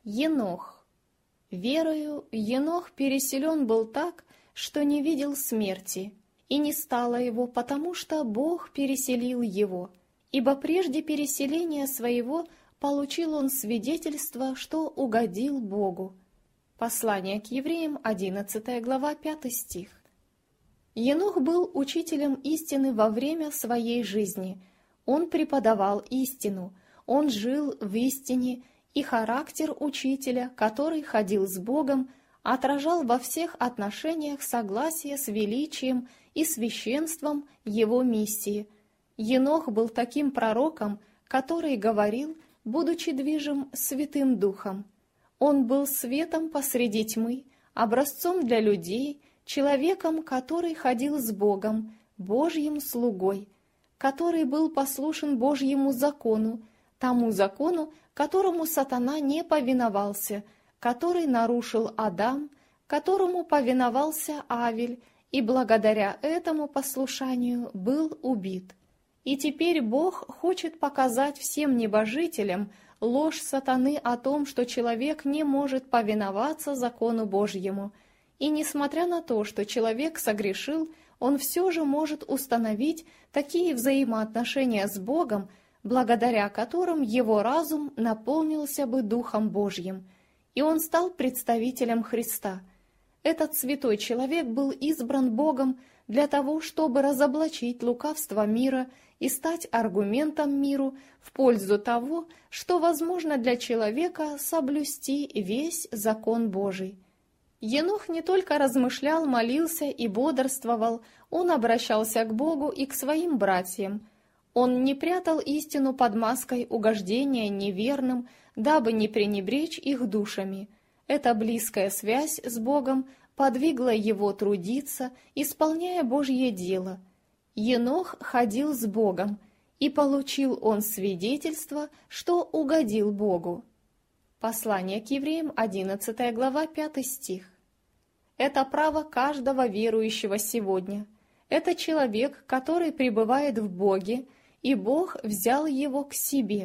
Енох. Верою Енох переселен был так, что не видел смерти, и не стало его, потому что Бог переселил его, ибо прежде переселения своего получил он свидетельство, что угодил Богу. Послание к евреям, 11 глава, 5 стих. Енох был учителем истины во время своей жизни. Он преподавал истину, он жил в истине, и характер учителя, который ходил с Богом, отражал во всех отношениях согласие с величием и священством его миссии. Енох был таким пророком, который говорил, будучи движим Святым Духом. Он был светом посреди тьмы, образцом для людей, человеком, который ходил с Богом, Божьим слугой, который был послушен Божьему закону, тому закону, которому сатана не повиновался, который нарушил Адам, которому повиновался Авель, и благодаря этому послушанию был убит. И теперь Бог хочет показать всем небожителям ложь сатаны о том, что человек не может повиноваться закону Божьему. И несмотря на то, что человек согрешил, он все же может установить такие взаимоотношения с Богом, благодаря которым его разум наполнился бы Духом Божьим, и он стал представителем Христа. Этот святой человек был избран Богом для того, чтобы разоблачить лукавство мира и стать аргументом миру в пользу того, что возможно для человека соблюсти весь закон Божий. Енох не только размышлял, молился и бодрствовал, он обращался к Богу и к своим братьям. Он не прятал истину под маской угождения неверным, дабы не пренебречь их душами. Эта близкая связь с Богом подвигла его трудиться, исполняя Божье дело. Енох ходил с Богом, и получил он свидетельство, что угодил Богу. Послание к евреям, 11 глава, 5 стих. Это право каждого верующего сегодня. Это человек, который пребывает в Боге, и Бог взял его к себе.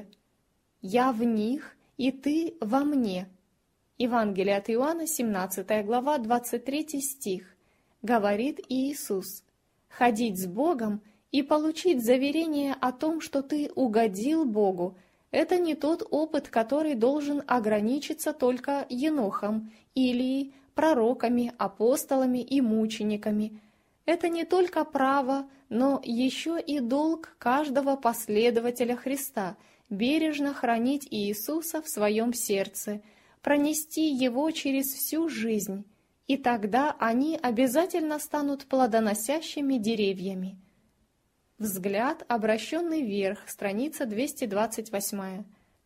«Я в них, и ты во мне». Евангелие от Иоанна, 17 глава, 23 стих. Говорит Иисус: «Ходить с Богом и получить заверение о том, что ты угодил Богу, это не тот опыт, который должен ограничиться только Енохом, Илией, пророками, апостолами и мучениками. Это не только право, но еще и долг каждого последователя Христа бережно хранить Иисуса в своем сердце, пронести Его через всю жизнь, и тогда они обязательно станут плодоносящими деревьями. Взгляд, обращенный вверх, страница 228.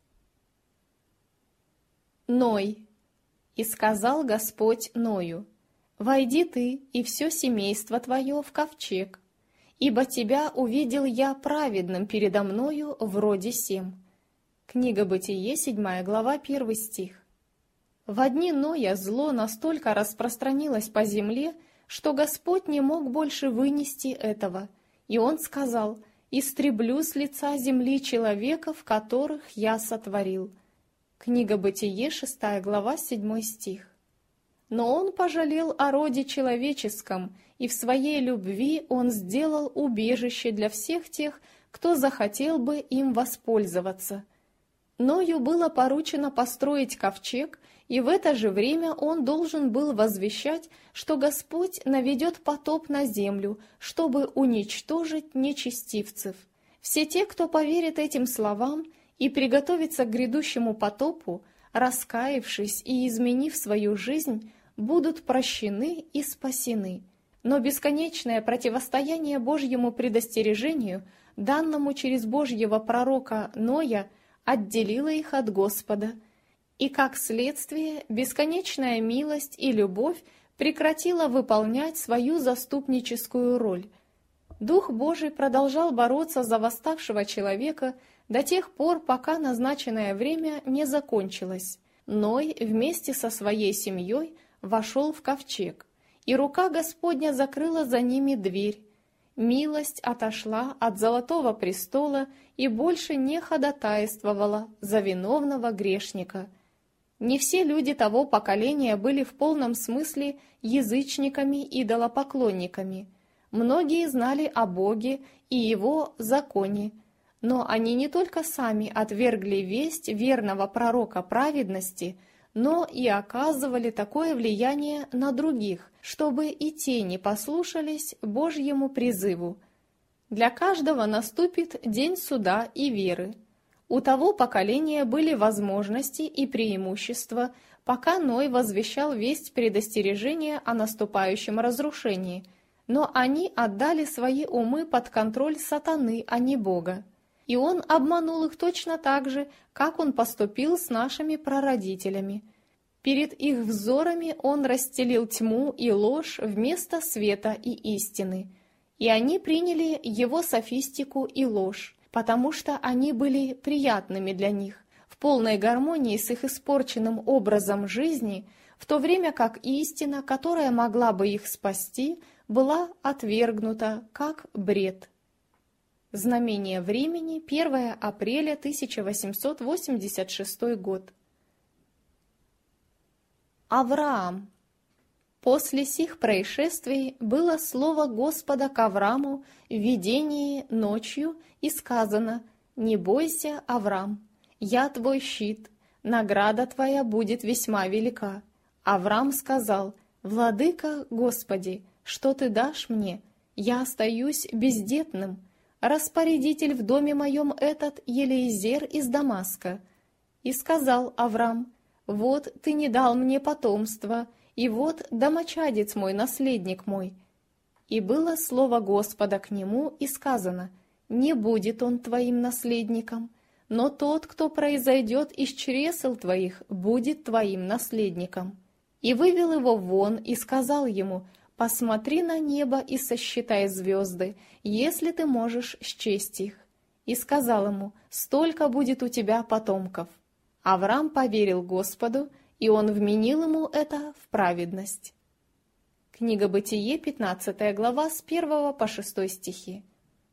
Ной. «И сказал Господь Ною: войди ты и все семейство твое в ковчег, ибо тебя увидел я праведным передо мною в роде сем». Книга Бытие, 7 глава, 1 стих. В дни Ноя зло настолько распространилось по земле, что Господь не мог больше вынести этого, и Он сказал: «Истреблю с лица земли человеков, которых я сотворил». Книга Бытие, 6 глава, 7 стих. Но Он пожалел о роде человеческом, и в своей любви Он сделал убежище для всех тех, кто захотел бы им воспользоваться. Ною было поручено построить ковчег, и в это же время он должен был возвещать, что Господь наведет потоп на землю, чтобы уничтожить нечестивцев. Все те, кто поверит этим словам и приготовится к грядущему потопу, раскаявшись и изменив свою жизнь, будут прощены и спасены. Но бесконечное противостояние Божьему предостережению, данному через Божьего пророка Ноя, отделило их от Господа, и, как следствие, бесконечная милость и любовь прекратила выполнять свою заступническую роль. Дух Божий продолжал бороться за восставшего человека до тех пор, пока назначенное время не закончилось. Ной вместе со своей семьей вошел в ковчег, и рука Господня закрыла за ними дверь. Милость отошла от золотого престола и больше не ходатайствовала за виновного грешника. Не все люди того поколения были в полном смысле язычниками-идолопоклонниками. Многие знали о Боге и Его законе, но они не только сами отвергли весть верного пророка праведности, но и оказывали такое влияние на других, чтобы и те не послушались Божьему призыву. Для каждого наступит день суда и веры. У того поколения были возможности и преимущества, пока Ной возвещал весть предостережения о наступающем разрушении, но они отдали свои умы под контроль сатаны, а не Бога. И он обманул их точно так же, как он поступил с нашими прародителями. Перед их взорами он расстелил тьму и ложь вместо света и истины, и они приняли его софистику и ложь, потому что они были приятными для них, в полной гармонии с их испорченным образом жизни, в то время как истина, которая могла бы их спасти, была отвергнута как бред. Знамение времени, 1 апреля 1886 год. Авраам. После сих происшествий было слово Господа к Аврааму в видении ночью, и сказано: «Не бойся, Авраам, я твой щит, награда твоя будет весьма велика». Авраам сказал: «Владыка Господи, что ты дашь мне? Я остаюсь бездетным. Распорядитель в доме моем этот Елиезер из Дамаска». И сказал Авраам: «Вот ты не дал мне потомства, и вот домочадец мой, наследник мой». И было слово Господа к нему, и сказано: «Не будет он твоим наследником, но тот, кто произойдет из чресел твоих, будет твоим наследником». И вывел его вон, и сказал ему: «Посмотри на небо и сосчитай звезды, если ты можешь счесть их». И сказал ему: «Столько будет у тебя потомков». Авраам поверил Господу, и он вменил ему это в праведность. Книга Бытие, 15 глава, с 1 по 6 стихи.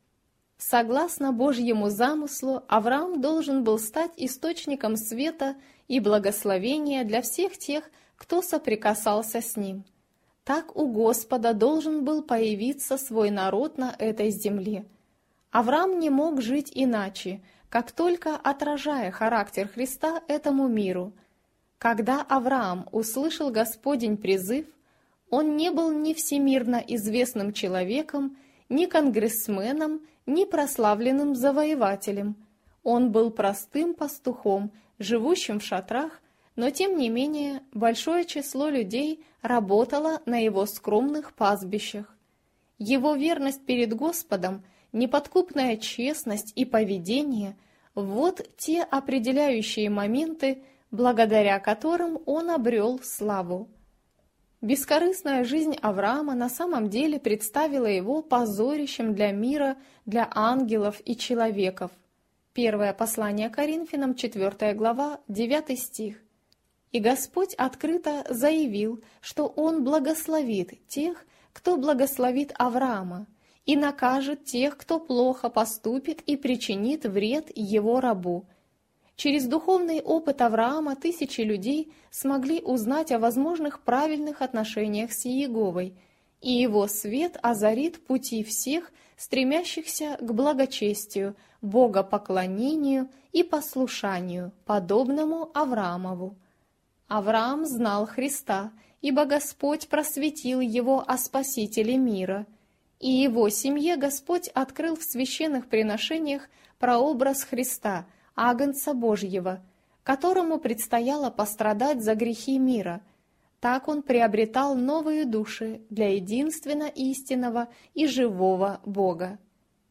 Согласно Божьему замыслу, Авраам должен был стать источником света и благословения для всех тех, кто соприкасался с ним. Так у Господа должен был появиться свой народ на этой земле. Авраам не мог жить иначе, как только отражая характер Христа этому миру. Когда Авраам услышал Господень призыв, он не был ни всемирно известным человеком, ни конгрессменом, ни прославленным завоевателем. Он был простым пастухом, живущим в шатрах, но тем не менее большое число людей работало на его скромных пастбищах. Его верность перед Господом, неподкупная честность и поведение – вот те определяющие моменты, благодаря которым он обрел славу. Бескорыстная жизнь Авраама на самом деле представила его позорищем для мира, для ангелов и человеков. Первое послание Коринфянам, 4 глава, 9 стих. «И Господь открыто заявил, что Он благословит тех, кто благословит Авраама, и накажет тех, кто плохо поступит и причинит вред его рабу». Через духовный опыт Авраама тысячи людей смогли узнать о возможных правильных отношениях с Иеговой, и его свет озарит пути всех, стремящихся к благочестию, богопоклонению и послушанию, подобному Авраамову. Авраам знал Христа, ибо Господь просветил его о Спасителе мира, и его семье Господь открыл в священных приношениях прообраз Христа, Агнца Божьего, которому предстояло пострадать за грехи мира. Так он приобретал новые души для единственно истинного и живого Бога.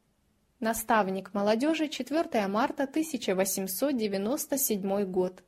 Наставник молодежи, 4 марта 1897 год.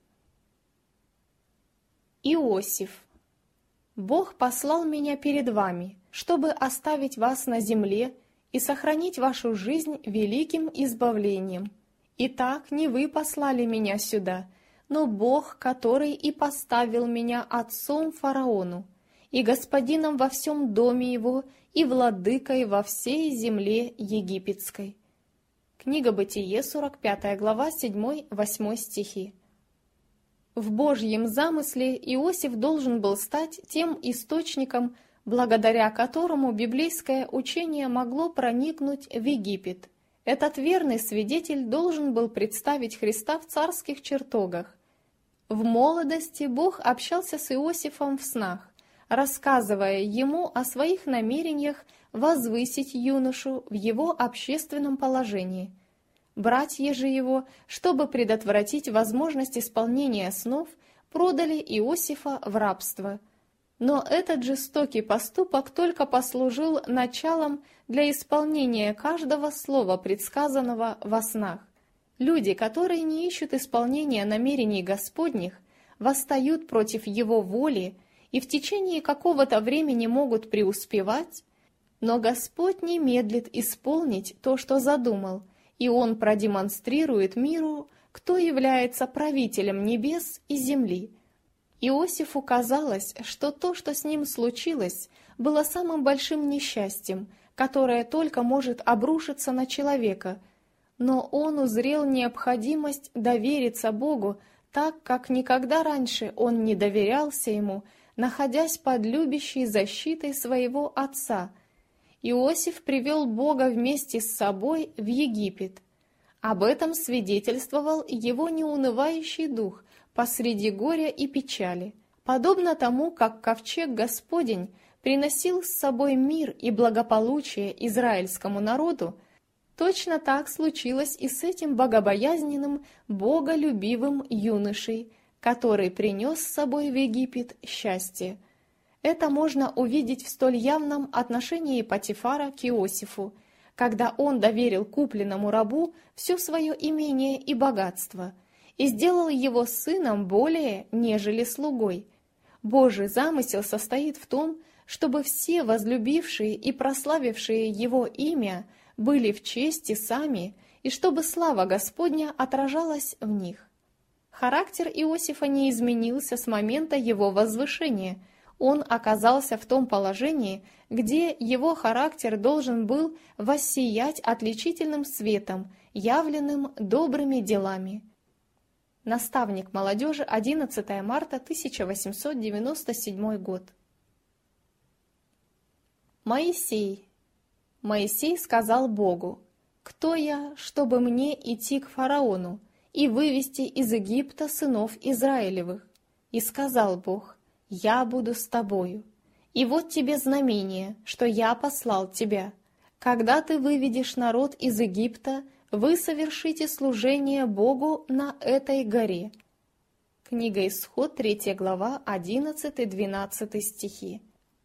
Иосиф. «Бог послал меня перед вами, чтобы оставить вас на земле и сохранить вашу жизнь великим избавлением. Итак, не вы послали меня сюда, но Бог, который и поставил меня отцом фараону, и господином во всем доме его, и владыкой во всей земле египетской». Книга Бытие, 45 глава, 7-8 стихи. В Божьем замысле Иосиф должен был стать тем источником, благодаря которому библейское учение могло проникнуть в Египет. Этот верный свидетель должен был представить Христа в царских чертогах. В молодости Бог общался с Иосифом в снах, рассказывая ему о своих намерениях возвысить юношу в его общественном положении. Братья же его, чтобы предотвратить возможность исполнения снов, продали Иосифа в рабство. Но этот жестокий поступок только послужил началом для исполнения каждого слова, предсказанного во снах. Люди, которые не ищут исполнения намерений Господних, восстают против Его воли и в течение какого-то времени могут преуспевать, но Господь не медлит исполнить то, что задумал, и Он продемонстрирует миру, кто является правителем небес и земли. Иосифу казалось, что то, что с ним случилось, было самым большим несчастьем, которое только может обрушиться на человека, но он узрел необходимость довериться Богу так, как никогда раньше он не доверялся Ему, находясь под любящей защитой своего отца. Иосиф привел Бога вместе с собой в Египет. Об этом свидетельствовал его неунывающий дух посреди горя и печали. Подобно тому, как ковчег Господень приносил с собой мир и благополучие израильскому народу, точно так случилось и с этим богобоязненным, боголюбивым юношей, который принес с собой в Египет счастье. Это можно увидеть в столь явном отношении Потифара к Иосифу, когда он доверил купленному рабу все свое имение и богатство и сделал его сыном более, нежели слугой. Божий замысел состоит в том, чтобы все возлюбившие и прославившие Его имя были в чести сами, и чтобы слава Господня отражалась в них. Характер Иосифа не изменился с момента его возвышения. Он оказался в том положении, где его характер должен был воссиять отличительным светом, явленным добрыми делами. Наставник молодежи, 11 марта 1897 год. Моисей. Моисей сказал Богу: «Кто я, чтобы мне идти к фараону и вывести из Египта сынов Израилевых?» И сказал Бог: «Я буду с тобою. И вот тебе знамение, что я послал тебя. Когда ты выведешь народ из Египта, вы совершите служение Богу на этой горе». Книга Исход, 3 глава, 11-12 стихи.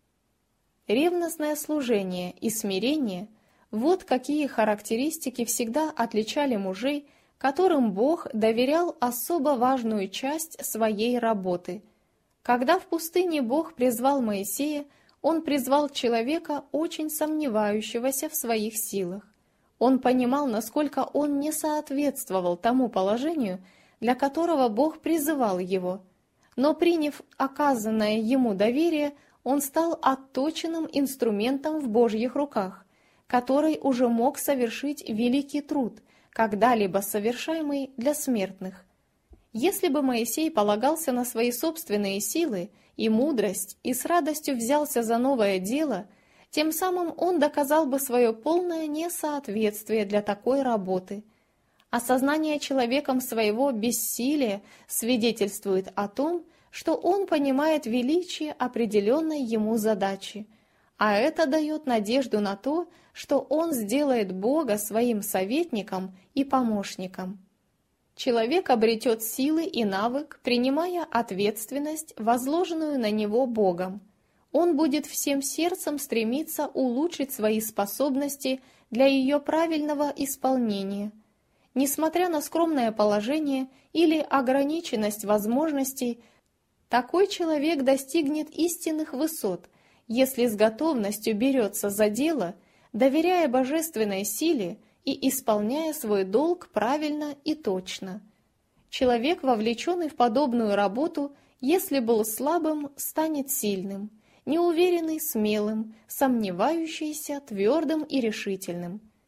Ревностное служение и смирение – вот какие характеристики всегда отличали мужей, которым Бог доверял особо важную часть своей работы. Когда в пустыне Бог призвал Моисея, Он призвал человека, очень сомневающегося в своих силах. Он понимал, насколько он не соответствовал тому положению, для которого Бог призывал его. Но, приняв оказанное ему доверие, он стал отточенным инструментом в Божьих руках, который уже мог совершить великий труд, когда-либо совершаемый для смертных. Если бы Моисей полагался на свои собственные силы и мудрость и с радостью взялся за новое дело, тем самым он доказал бы свое полное несоответствие для такой работы. Осознание человеком своего бессилия свидетельствует о том, что он понимает величие определенной ему задачи, а это дает надежду на то, что он сделает Бога своим советником и помощником. Человек обретет силы и навык, принимая ответственность, возложенную на него Богом. Он будет всем сердцем стремиться улучшить свои способности для ее правильного исполнения. Несмотря на скромное положение или ограниченность возможностей, такой человек достигнет истинных высот, если с готовностью берется за дело, доверяя божественной силе и исполняя свой долг правильно и точно. Человек, вовлеченный в подобную работу, если был слабым, станет сильным, неуверенный — смелым, сомневающийся — твердым и решительным.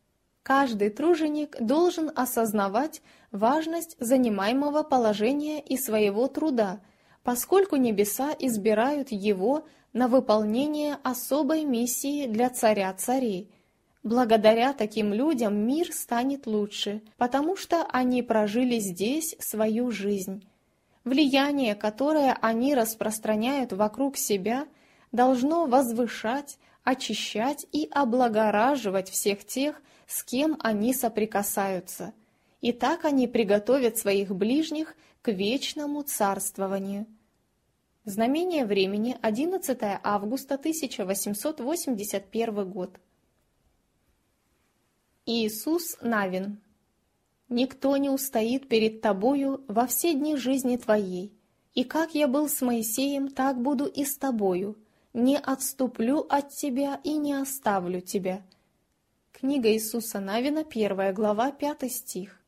Каждый труженик должен осознавать важность занимаемого положения и своего труда, поскольку небеса избирают его на выполнение особой миссии для царя царей. Благодаря таким людям мир станет лучше, потому что они прожили здесь свою жизнь. Влияние, которое они распространяют вокруг себя, должно возвышать, очищать и облагораживать всех тех, с кем они соприкасаются. И так они приготовят своих ближних к вечному царствованию. Знамение времени, 11 августа 1881 год. Иисус Навин. «Никто не устоит перед тобою во все дни жизни твоей, и как я был с Моисеем, так буду и с тобою, не отступлю от тебя и не оставлю тебя». Книга Иисуса Навина, 1 глава, 5 стих.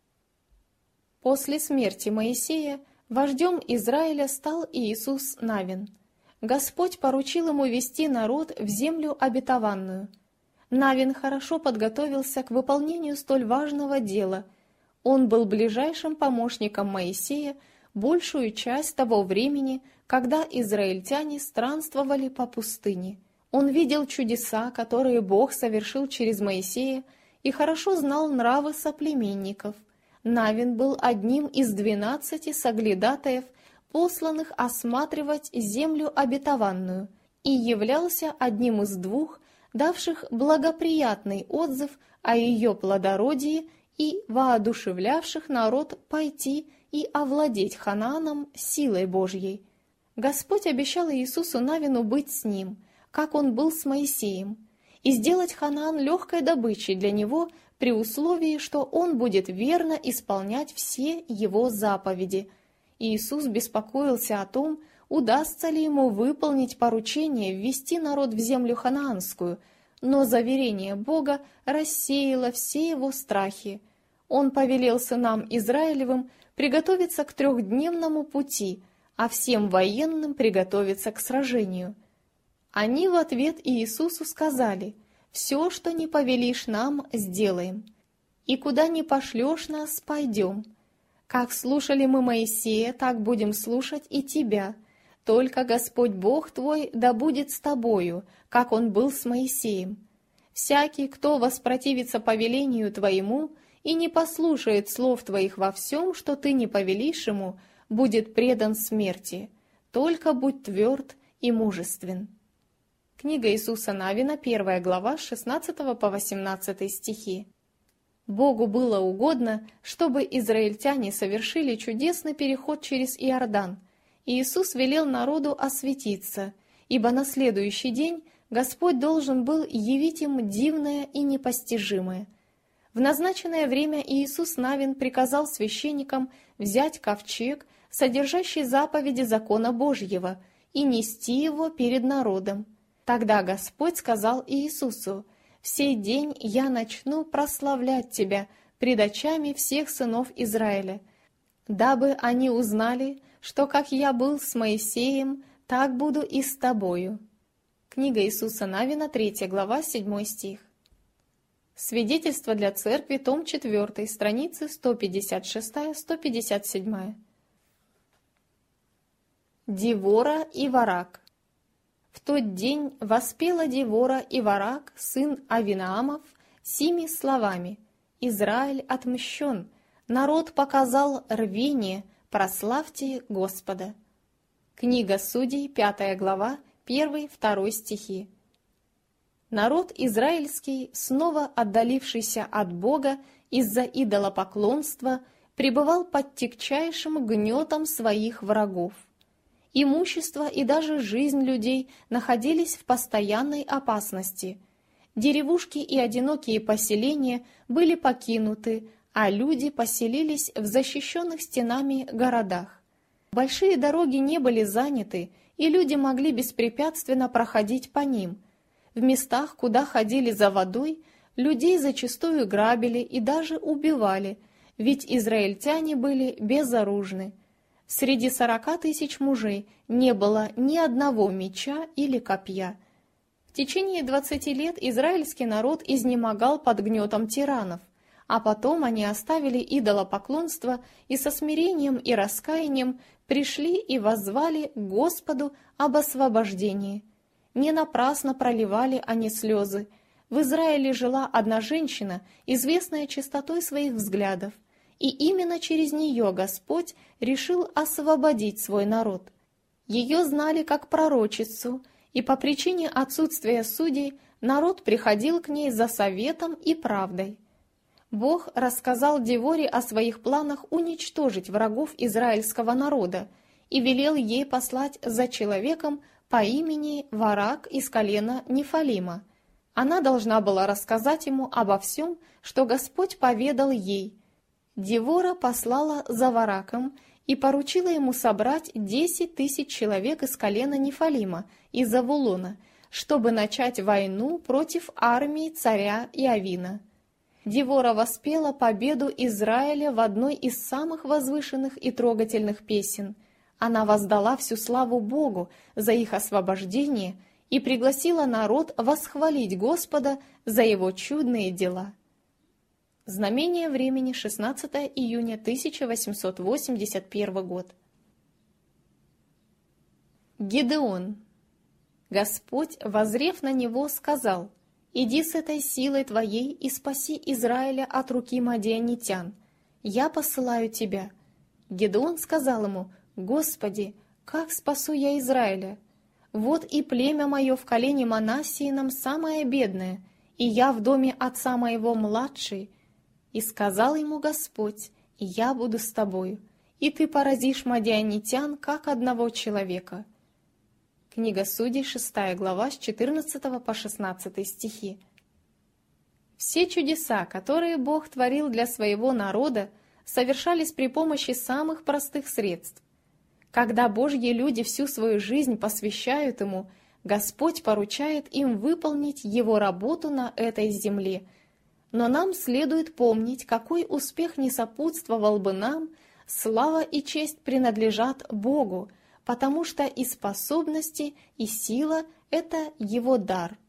После смерти Моисея вождем Израиля стал Иисус Навин. Господь поручил ему вести народ в землю обетованную. Навин хорошо подготовился к выполнению столь важного дела. Он был ближайшим помощником Моисея большую часть того времени, когда израильтяне странствовали по пустыне. Он видел чудеса, которые Бог совершил через Моисея, и хорошо знал нравы соплеменников. Навин был одним из 12 соглядатаев, посланных осматривать землю обетованную, и являлся одним из 2, давших благоприятный отзыв о ее плодородии и воодушевлявших народ пойти и овладеть Ханааном силой Божьей. Господь обещал Иисусу Навину быть с ним, как он был с Моисеем, и сделать Ханаан легкой добычей для него при условии, что он будет верно исполнять все его заповеди. Иисус беспокоился о том, удастся ли ему выполнить поручение ввести народ в землю ханаанскую, но заверение Бога рассеяло все его страхи. Он повелел сынам Израилевым приготовиться к 3-дневному пути, а всем военным приготовиться к сражению. Они в ответ Иисусу сказали: «Все, что не повелишь нам, сделаем, и куда не пошлешь нас, пойдем. Как слушали мы Моисея, так будем слушать и тебя. Только Господь Бог твой да будет с тобою, как Он был с Моисеем. Всякий, кто воспротивится повелению твоему и не послушает слов твоих во всем, что ты не повелишь ему, будет предан смерти. Только будь тверд и мужествен». Книга Иисуса Навина, 1 глава, с 16 по 18 стихи. Богу было угодно, чтобы израильтяне совершили чудесный переход через Иордан. Иисус велел народу осветиться, ибо на следующий день Господь должен был явить им дивное и непостижимое. В назначенное время Иисус Навин приказал священникам взять ковчег, содержащий заповеди закона Божьего, и нести его перед народом. Тогда Господь сказал Иисусу: «В сей день я начну прославлять тебя пред очами всех сынов Израиля, дабы они узнали, что как я был с Моисеем, так буду и с тобою». Книга Иисуса Навина, 3 глава, 7 стих. Свидетельство для церкви, том 4, страницы 156-157. Девора и Варак. В тот день воспела Девора и Варак, сын Авинаамов, сими словами: «Израиль отмщен, народ показал рвение, прославьте Господа». Книга Судей, 5 глава, 1-2 стихи. Народ израильский, снова отдалившийся от Бога из-за идолопоклонства, пребывал под тягчайшим гнетом своих врагов. Имущество и даже жизнь людей находились в постоянной опасности. Деревушки и одинокие поселения были покинуты, а люди поселились в защищенных стенами городах. Большие дороги не были заняты, и люди могли беспрепятственно проходить по ним. В местах, куда ходили за водой, людей зачастую грабили и даже убивали, ведь израильтяне были безоружны. Среди 40 тысяч мужей не было ни одного меча или копья. В течение 20 лет израильский народ изнемогал под гнетом тиранов. А потом они оставили идолопоклонство и со смирением и раскаянием пришли и воззвали к Господу об освобождении. Не напрасно проливали они слезы. В Израиле жила одна женщина, известная чистотой своих взглядов, и именно через нее Господь решил освободить свой народ. Ее знали как пророчицу, и по причине отсутствия судей народ приходил к ней за советом и правдой. Бог рассказал Деворе о своих планах уничтожить врагов израильского народа и велел ей послать за человеком по имени Варак из колена Нефалима. Она должна была рассказать ему обо всем, что Господь поведал ей. Девора послала за Вараком и поручила ему собрать 10 000 человек из колена Нефалима, из Завулона, чтобы начать войну против армии царя Иовина. Девора воспела победу Израиля в одной из самых возвышенных и трогательных песен. Она воздала всю славу Богу за их освобождение и пригласила народ восхвалить Господа за его чудные дела. Знамение времени, 16 июня 1881 год. Гидеон. Господь, воззрев на него, сказал: «Иди с этой силой твоей и спаси Израиля от руки мадианитян. Я посылаю тебя». Гидеон сказал ему: «Господи, как спасу я Израиля? Вот и племя мое в колене Манассиином самое бедное, и я в доме отца моего младший». И сказал ему Господь: «Я буду с тобою, и ты поразишь мадианитян, как одного человека». Книга Судей, 6 глава, с 14 по 16 стихи. Все чудеса, которые Бог творил для своего народа, совершались при помощи самых простых средств. Когда Божьи люди всю свою жизнь посвящают Ему, Господь поручает им выполнить Его работу на этой земле. Но нам следует помнить, какой успех не сопутствовал бы нам, слава и честь принадлежат Богу, потому что и способности, и сила — это Его дар.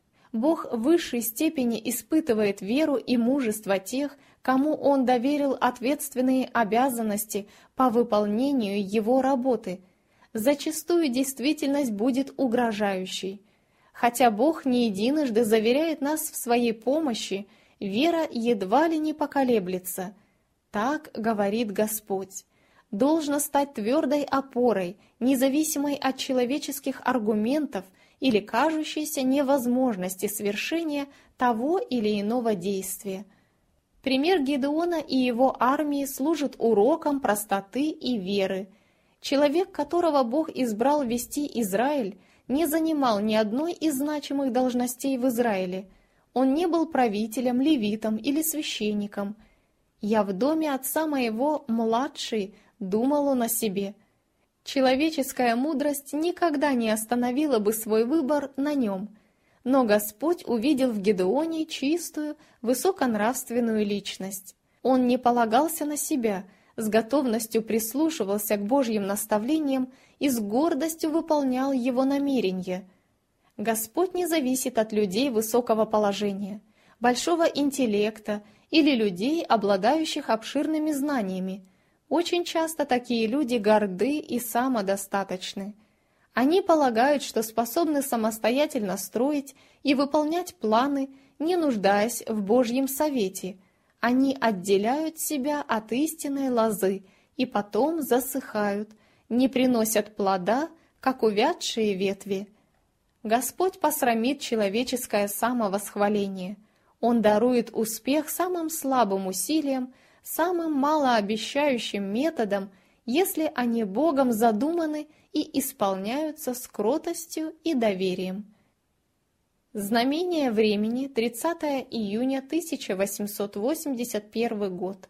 Бог в высшей степени испытывает веру и мужество тех, кому Он доверил ответственные обязанности по выполнению Его работы. Зачастую действительность будет угрожающей. Хотя Бог не единожды заверяет нас в своей помощи, вера едва ли не поколеблется. Так говорит Господь. Должно стать твердой опорой, независимой от человеческих аргументов или кажущейся невозможности свершения того или иного действия. Пример Гидеона и его армии служит уроком простоты и веры. Человек, которого Бог избрал вести Израиль, не занимал ни одной из значимых должностей в Израиле. Он не был правителем, левитом или священником. «Я в доме отца моего младший», — думал он о себе. Человеческая мудрость никогда не остановила бы свой выбор на нем. Но Господь увидел в Гидеоне чистую, высоконравственную личность. Он не полагался на себя, с готовностью прислушивался к Божьим наставлениям и с гордостью выполнял его намерения. Господь не зависит от людей высокого положения, большого интеллекта или людей, обладающих обширными знаниями. Очень часто такие люди горды и самодостаточны. Они полагают, что способны самостоятельно строить и выполнять планы, не нуждаясь в Божьем совете. Они отделяют себя от истинной лозы и потом засыхают, не приносят плода, как увядшие ветви. Господь посрамит человеческое самовосхваление. Он дарует успех самым слабым усилиям, самым малообещающим методом, если они Богом задуманы и исполняются с кротостью и доверием. Знамение времени, 30 июня 1881 год.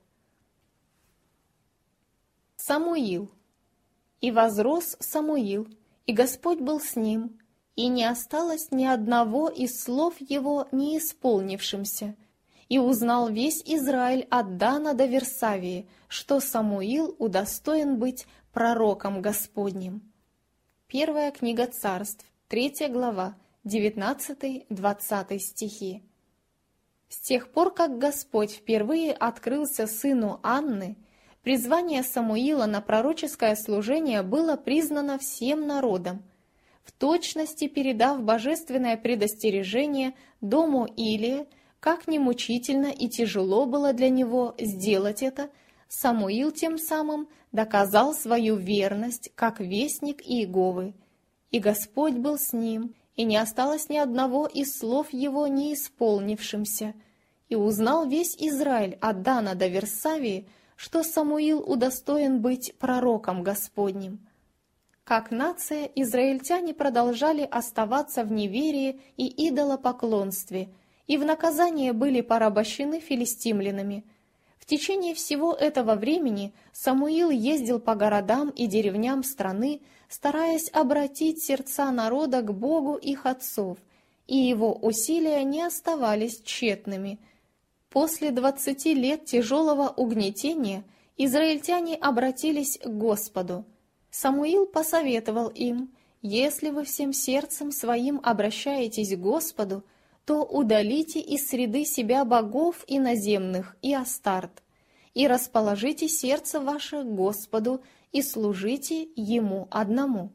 Самуил. «И возрос Самуил, и Господь был с ним, и не осталось ни одного из слов его не исполнившимся. И узнал весь Израиль от Дана до Версавии, что Самуил удостоен быть пророком Господним». Первая книга Царств, 3 глава, 19-20 стихи. С тех пор, как Господь впервые открылся сыну Анны, призвание Самуила на пророческое служение было признано всем народом, в точности передав божественное предостережение дому Илия. Как ни мучительно и тяжело было для него сделать это, Самуил тем самым доказал свою верность, как вестник Иеговы. И Господь был с ним, и не осталось ни одного из слов его не исполнившимся. И узнал весь Израиль от Дана до Версавии, что Самуил удостоен быть пророком Господним. Как нация, израильтяне продолжали оставаться в неверии и идолопоклонстве, и в наказание были порабощены филистимлянами. В течение всего этого времени Самуил ездил по городам и деревням страны, стараясь обратить сердца народа к Богу их отцов, и его усилия не оставались тщетными. После 20 лет тяжелого угнетения израильтяне обратились к Господу. Самуил посоветовал им: «Если вы всем сердцем своим обращаетесь к Господу, то удалите из среды себя богов иноземных и Астарт, и расположите сердце ваше к Господу, и служите Ему одному».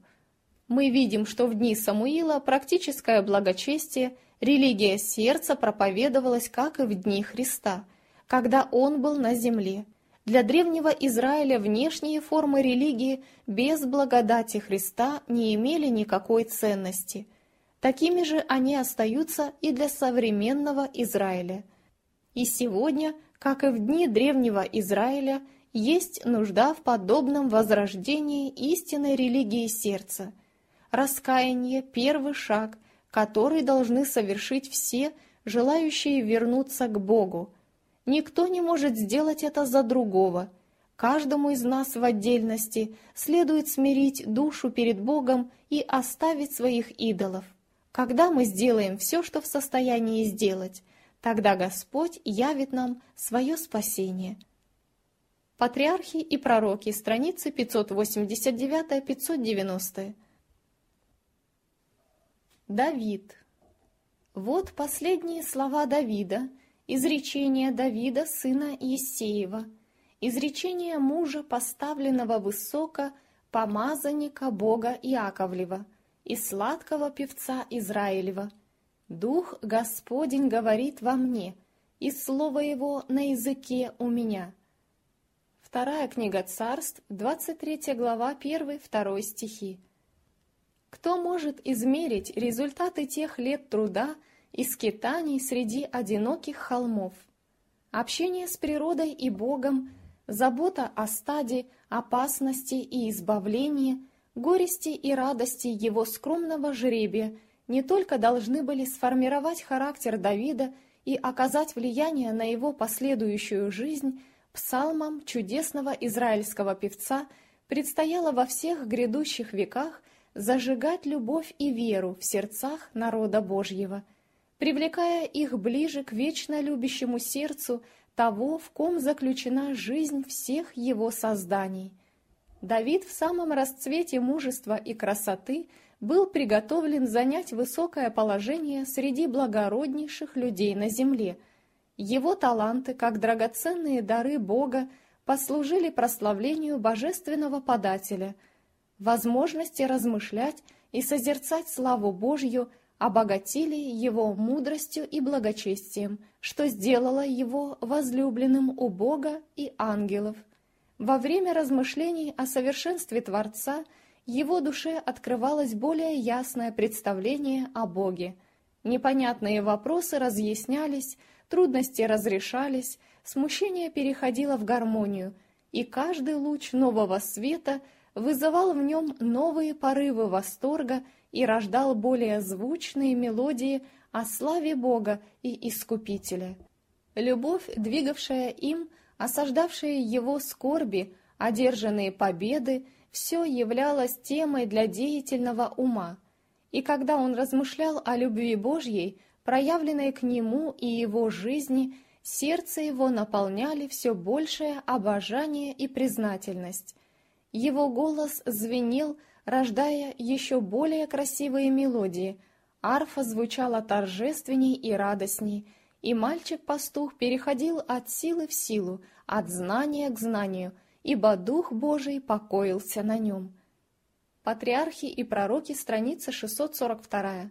Мы видим, что в дни Самуила практическое благочестие, религия сердца проповедовалась, как и в дни Христа, когда Он был на земле. Для древнего Израиля внешние формы религии без благодати Христа не имели никакой ценности. Такими же они остаются и для современного Израиля. И сегодня, как и в дни древнего Израиля, есть нужда в подобном возрождении истинной религии сердца. Раскаяние – первый шаг, который должны совершить все, желающие вернуться к Богу. Никто не может сделать это за другого. Каждому из нас в отдельности следует смирить душу перед Богом и оставить своих идолов. Когда мы сделаем все, что в состоянии сделать, тогда Господь явит нам свое спасение. Патриархи и пророки, страницы 589-590. Давид. Вот последние слова Давида, изречение Давида, сына Иессеева, изречение мужа, поставленного высоко, помазанника Бога Иаковлева и сладкого певца Израилева. «Дух Господень говорит во мне, и слово Его на языке у меня». Вторая книга Царств, 23 глава, 1-2 стихи. Кто может измерить результаты тех лет труда и скитаний среди одиноких холмов? Общение с природой и Богом, забота о стаде, опасности и избавлении, горести и радости его скромного жребия не только должны были сформировать характер Давида и оказать влияние на его последующую жизнь, псалмам чудесного израильского певца предстояло во всех грядущих веках зажигать любовь и веру в сердцах народа Божьего, привлекая их ближе к вечно любящему сердцу того, в ком заключена жизнь всех его созданий. Давид в самом расцвете мужества и красоты был приготовлен занять высокое положение среди благороднейших людей на земле. Его таланты, как драгоценные дары Бога, послужили прославлению божественного подателя. Возможности размышлять и созерцать славу Божью обогатили его мудростью и благочестием, что сделало его возлюбленным у Бога и ангелов. Во время размышлений о совершенстве Творца его душе открывалось более ясное представление о Боге. Непонятные вопросы разъяснялись, трудности разрешались, смущение переходило в гармонию, и каждый луч нового света вызывал в нем новые порывы восторга и рождал более звучные мелодии о славе Бога и Искупителя. Любовь, двигавшая им, осаждавшие его скорби, одержанные победы, все являлось темой для деятельного ума. И когда он размышлял о любви Божьей, проявленной к нему и его жизни, сердце его наполняли все большее обожание и признательность. Его голос звенел, рождая еще более красивые мелодии, арфа звучала торжественней и радостней, И мальчик-пастух переходил от силы в силу, от знания к знанию, ибо Дух Божий покоился на нем. Патриархи и пророки, страница 642.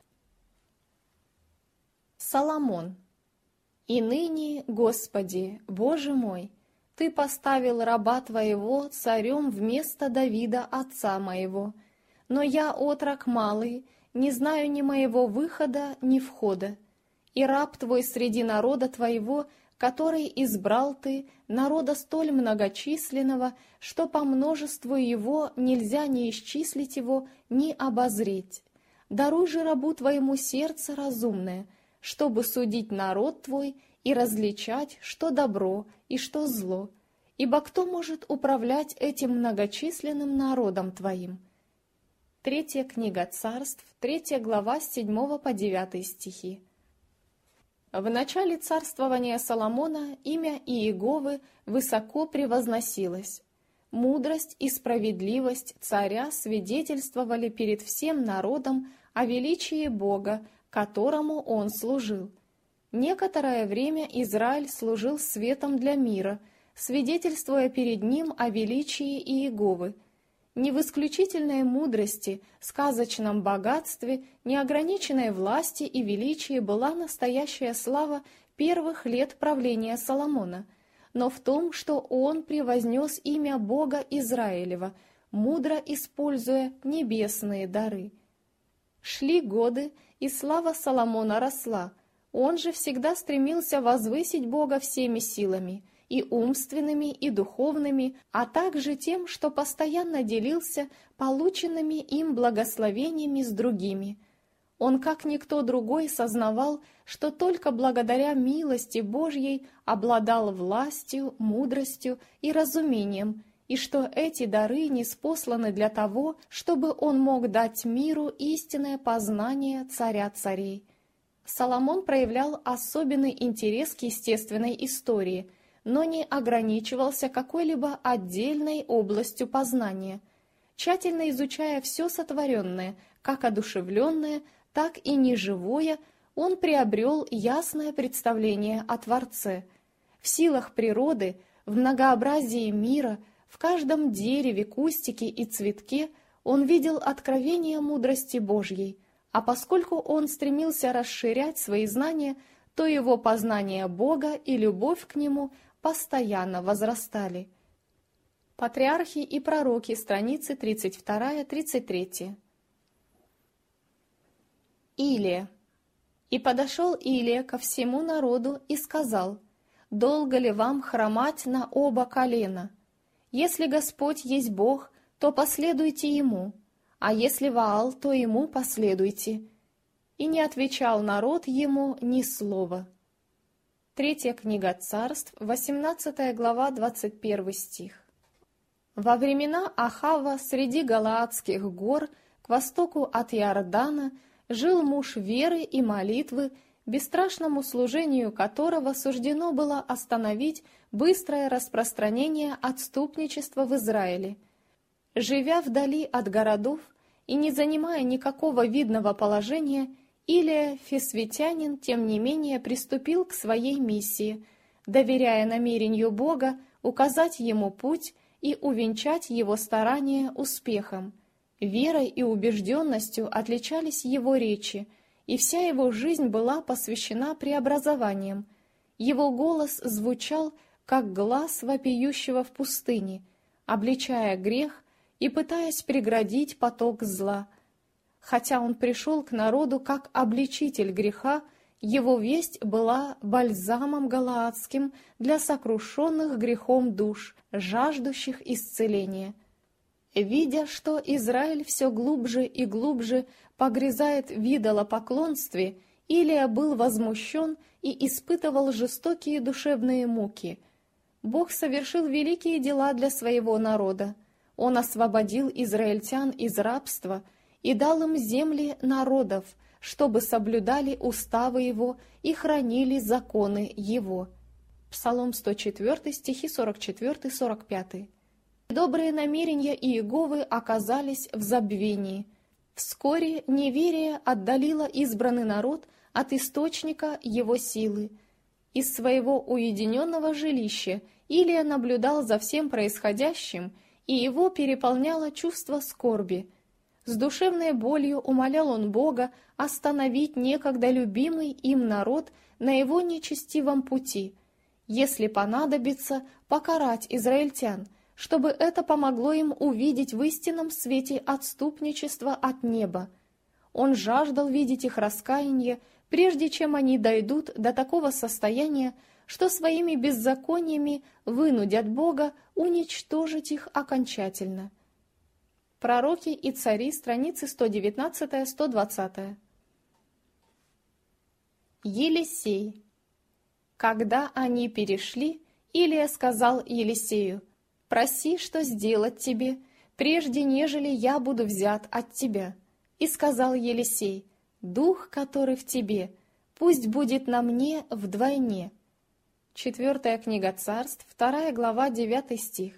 Соломон. «И ныне, Господи, Боже мой, Ты поставил раба Твоего царем вместо Давида, отца моего. Но я отрок малый, не знаю ни моего выхода, ни входа. И раб Твой среди народа Твоего, который избрал Ты, народа столь многочисленного, что по множеству его нельзя ни исчислить его, ни обозреть. Даруй же рабу Твоему сердце разумное, чтобы судить народ Твой и различать, что добро и что зло. Ибо кто может управлять этим многочисленным народом Твоим?» Третья книга Царств, 3 глава, с 7 по 9 стихи. В начале царствования Соломона имя Иеговы высоко превозносилось. Мудрость и справедливость царя свидетельствовали перед всем народом о величии Бога, которому он служил. Некоторое время Израиль служил светом для мира, свидетельствуя перед ним о величии Иеговы. Не в исключительной мудрости, сказочном богатстве, неограниченной власти и величии была настоящая слава первых лет правления Соломона, но в том, что он превознес имя Бога Израилева, мудро используя небесные дары. Шли годы, и слава Соломона росла, он же всегда стремился возвысить Бога всеми силами, и умственными, и духовными, а также тем, что постоянно делился полученными им благословениями с другими. Он, как никто другой, сознавал, что только благодаря милости Божьей обладал властью, мудростью и разумением, и что эти дары ниспосланы для того, чтобы он мог дать миру истинное познание царя царей. Соломон проявлял особенный интерес к естественной истории, но не ограничивался какой-либо отдельной областью познания. Тщательно изучая все сотворенное, как одушевленное, так и неживое, он приобрел ясное представление о Творце. В силах природы, в многообразии мира, в каждом дереве, кустике и цветке он видел откровение мудрости Божьей, а поскольку он стремился расширять свои знания, то его познание Бога и любовь к Нему постоянно возрастали. Патриархи и пророки, страницы 32-33. Илия. «И подошел Илия ко всему народу и сказал: долго ли вам хромать на оба колена? Если Господь есть Бог, то последуйте Ему, а если Ваал, то ему последуйте». И не отвечал народ ему ни слова. Третья книга Царств, 18 глава, 21 стих. Во времена Ахава среди Галаадских гор, к востоку от Иордана, жил муж веры и молитвы, бесстрашному служению которого суждено было остановить быстрое распространение отступничества в Израиле. Живя вдали от городов и не занимая никакого видного положения, Илия Фисвитянин, тем не менее, приступил к своей миссии, доверяя намерению Бога указать ему путь и увенчать его старания успехом. Верой и убежденностью отличались его речи, и вся его жизнь была посвящена преобразованиям. Его голос звучал, как глас вопиющего в пустыне, обличая грех и пытаясь преградить поток зла. Хотя он пришел к народу как обличитель греха, его весть была бальзамом галаадским для сокрушенных грехом душ, жаждущих исцеления. Видя, что Израиль все глубже и глубже погрязает в идолопоклонстве, Илия был возмущен и испытывал жестокие душевные муки. Бог совершил великие дела для своего народа. Он освободил израильтян из рабства и дал им земли народов, чтобы соблюдали уставы Его и хранили законы Его. Псалом 104, стихи 44-45. Добрые намерения Иеговы оказались в забвении. Вскоре неверие отдалило избранный народ от источника его силы. Из своего уединенного жилища Илия наблюдал за всем происходящим, и его переполняло чувство скорби. С душевной болью умолял он Бога остановить некогда любимый им народ на его нечестивом пути, если понадобится покарать израильтян, чтобы это помогло им увидеть в истинном свете отступничество от неба. Он жаждал видеть их раскаяние, прежде чем они дойдут до такого состояния, что своими беззакониями вынудят Бога уничтожить их окончательно. Пророки и цари, страницы 119-120. Елисей. Когда они перешли, Илия сказал Елисею: «Проси, что сделать тебе, прежде нежели я буду взят от тебя». И сказал Елисей: «Дух, который в тебе, пусть будет на мне вдвойне». 4 книга Царств, 2 глава, 9 стих.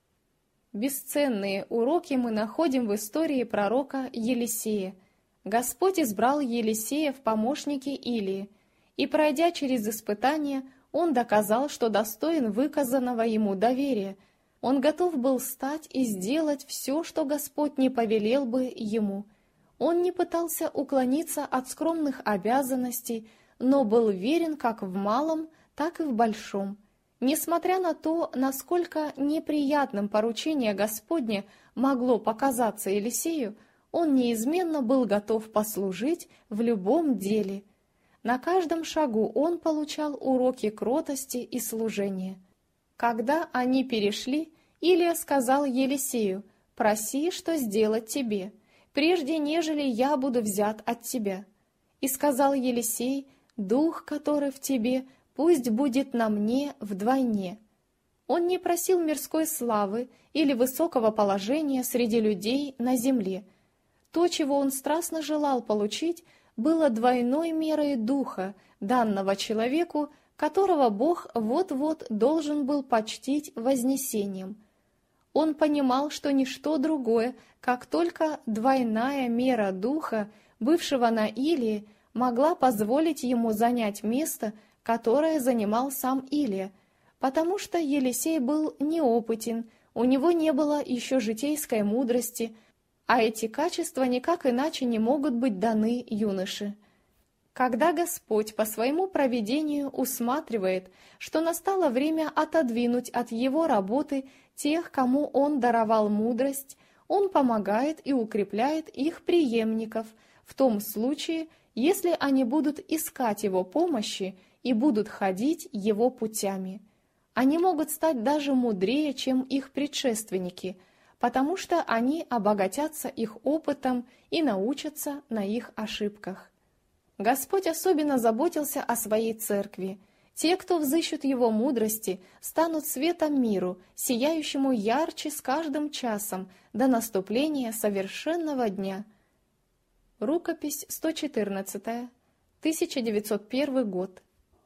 Бесценные уроки мы находим в истории пророка Елисея. Господь избрал Елисея в помощники Илии, и, пройдя через испытания, он доказал, что достоин выказанного ему доверия. Он готов был стать и сделать все, что Господь не повелел бы ему. Он не пытался уклониться от скромных обязанностей, но был верен как в малом, так и в большом. Несмотря на то, насколько неприятным поручение Господне могло показаться Елисею, он неизменно был готов послужить в любом деле. На каждом шагу он получал уроки кротости и служения. Когда они перешли, Илия сказал Елисею: «Проси, что сделать тебе, прежде нежели я буду взят от тебя». И сказал Елисей: «Дух, который в тебе, пусть будет на мне вдвойне». Он не просил мирской славы или высокого положения среди людей на земле. То, чего он страстно желал получить, было двойной мерой духа, данного человеку, которого Бог вот-вот должен был почтить вознесением. Он понимал, что ничто другое, как только двойная мера духа, бывшего на Илии, могла позволить ему занять место, которое занимал сам Илия, потому что Елисей был неопытен, у него не было еще житейской мудрости, а эти качества никак иначе не могут быть даны юноше. Когда Господь по своему провидению усматривает, что настало время отодвинуть от его работы тех, кому Он даровал мудрость, Он помогает и укрепляет их преемников в том случае, если они будут искать Его помощи и будут ходить Его путями. Они могут стать даже мудрее, чем их предшественники, потому что они обогатятся их опытом и научатся на их ошибках. Господь особенно заботился о своей церкви. Те, кто взыщут Его мудрости, станут светом миру, сияющему ярче с каждым часом до наступления совершенного дня. Рукопись 114, 1901 год.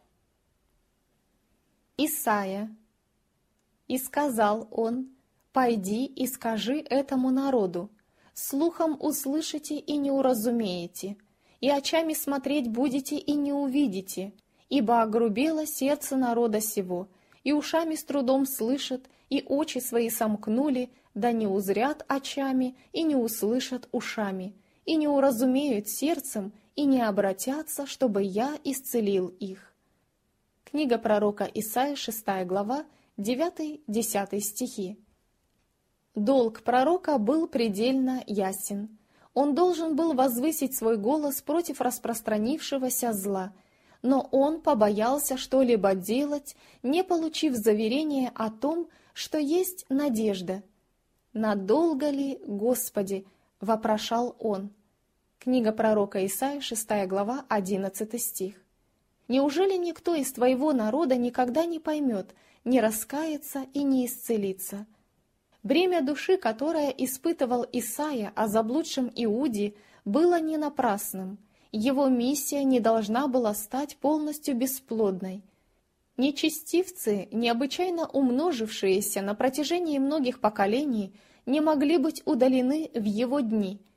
Исайя. «И сказал он: пойди и скажи этому народу, слухом услышите и не уразумеете, и очами смотреть будете и не увидите, ибо огрубело сердце народа сего, и ушами с трудом слышат, и очи свои сомкнули, да не узрят очами и не услышат ушами, и не уразумеют сердцем, и не обратятся, чтобы я исцелил их». Книга пророка Исаия, 6 глава, 9-10 стихи. Долг пророка был предельно ясен. Он должен был возвысить свой голос против распространившегося зла, но он побоялся что-либо делать, не получив заверения о том, что есть надежда. «Надолго ли, Господи?» — вопрошал он. Книга пророка Исаия, 6 глава, 11 стих. «Неужели никто из твоего народа никогда не поймет, не раскается и не исцелится?» Бремя души, которое испытывал Исаия о заблудшем Иуде, было не напрасным. Его миссия не должна была стать полностью бесплодной. Нечестивцы, необычайно умножившиеся на протяжении многих поколений, не могли быть удалены в его дни.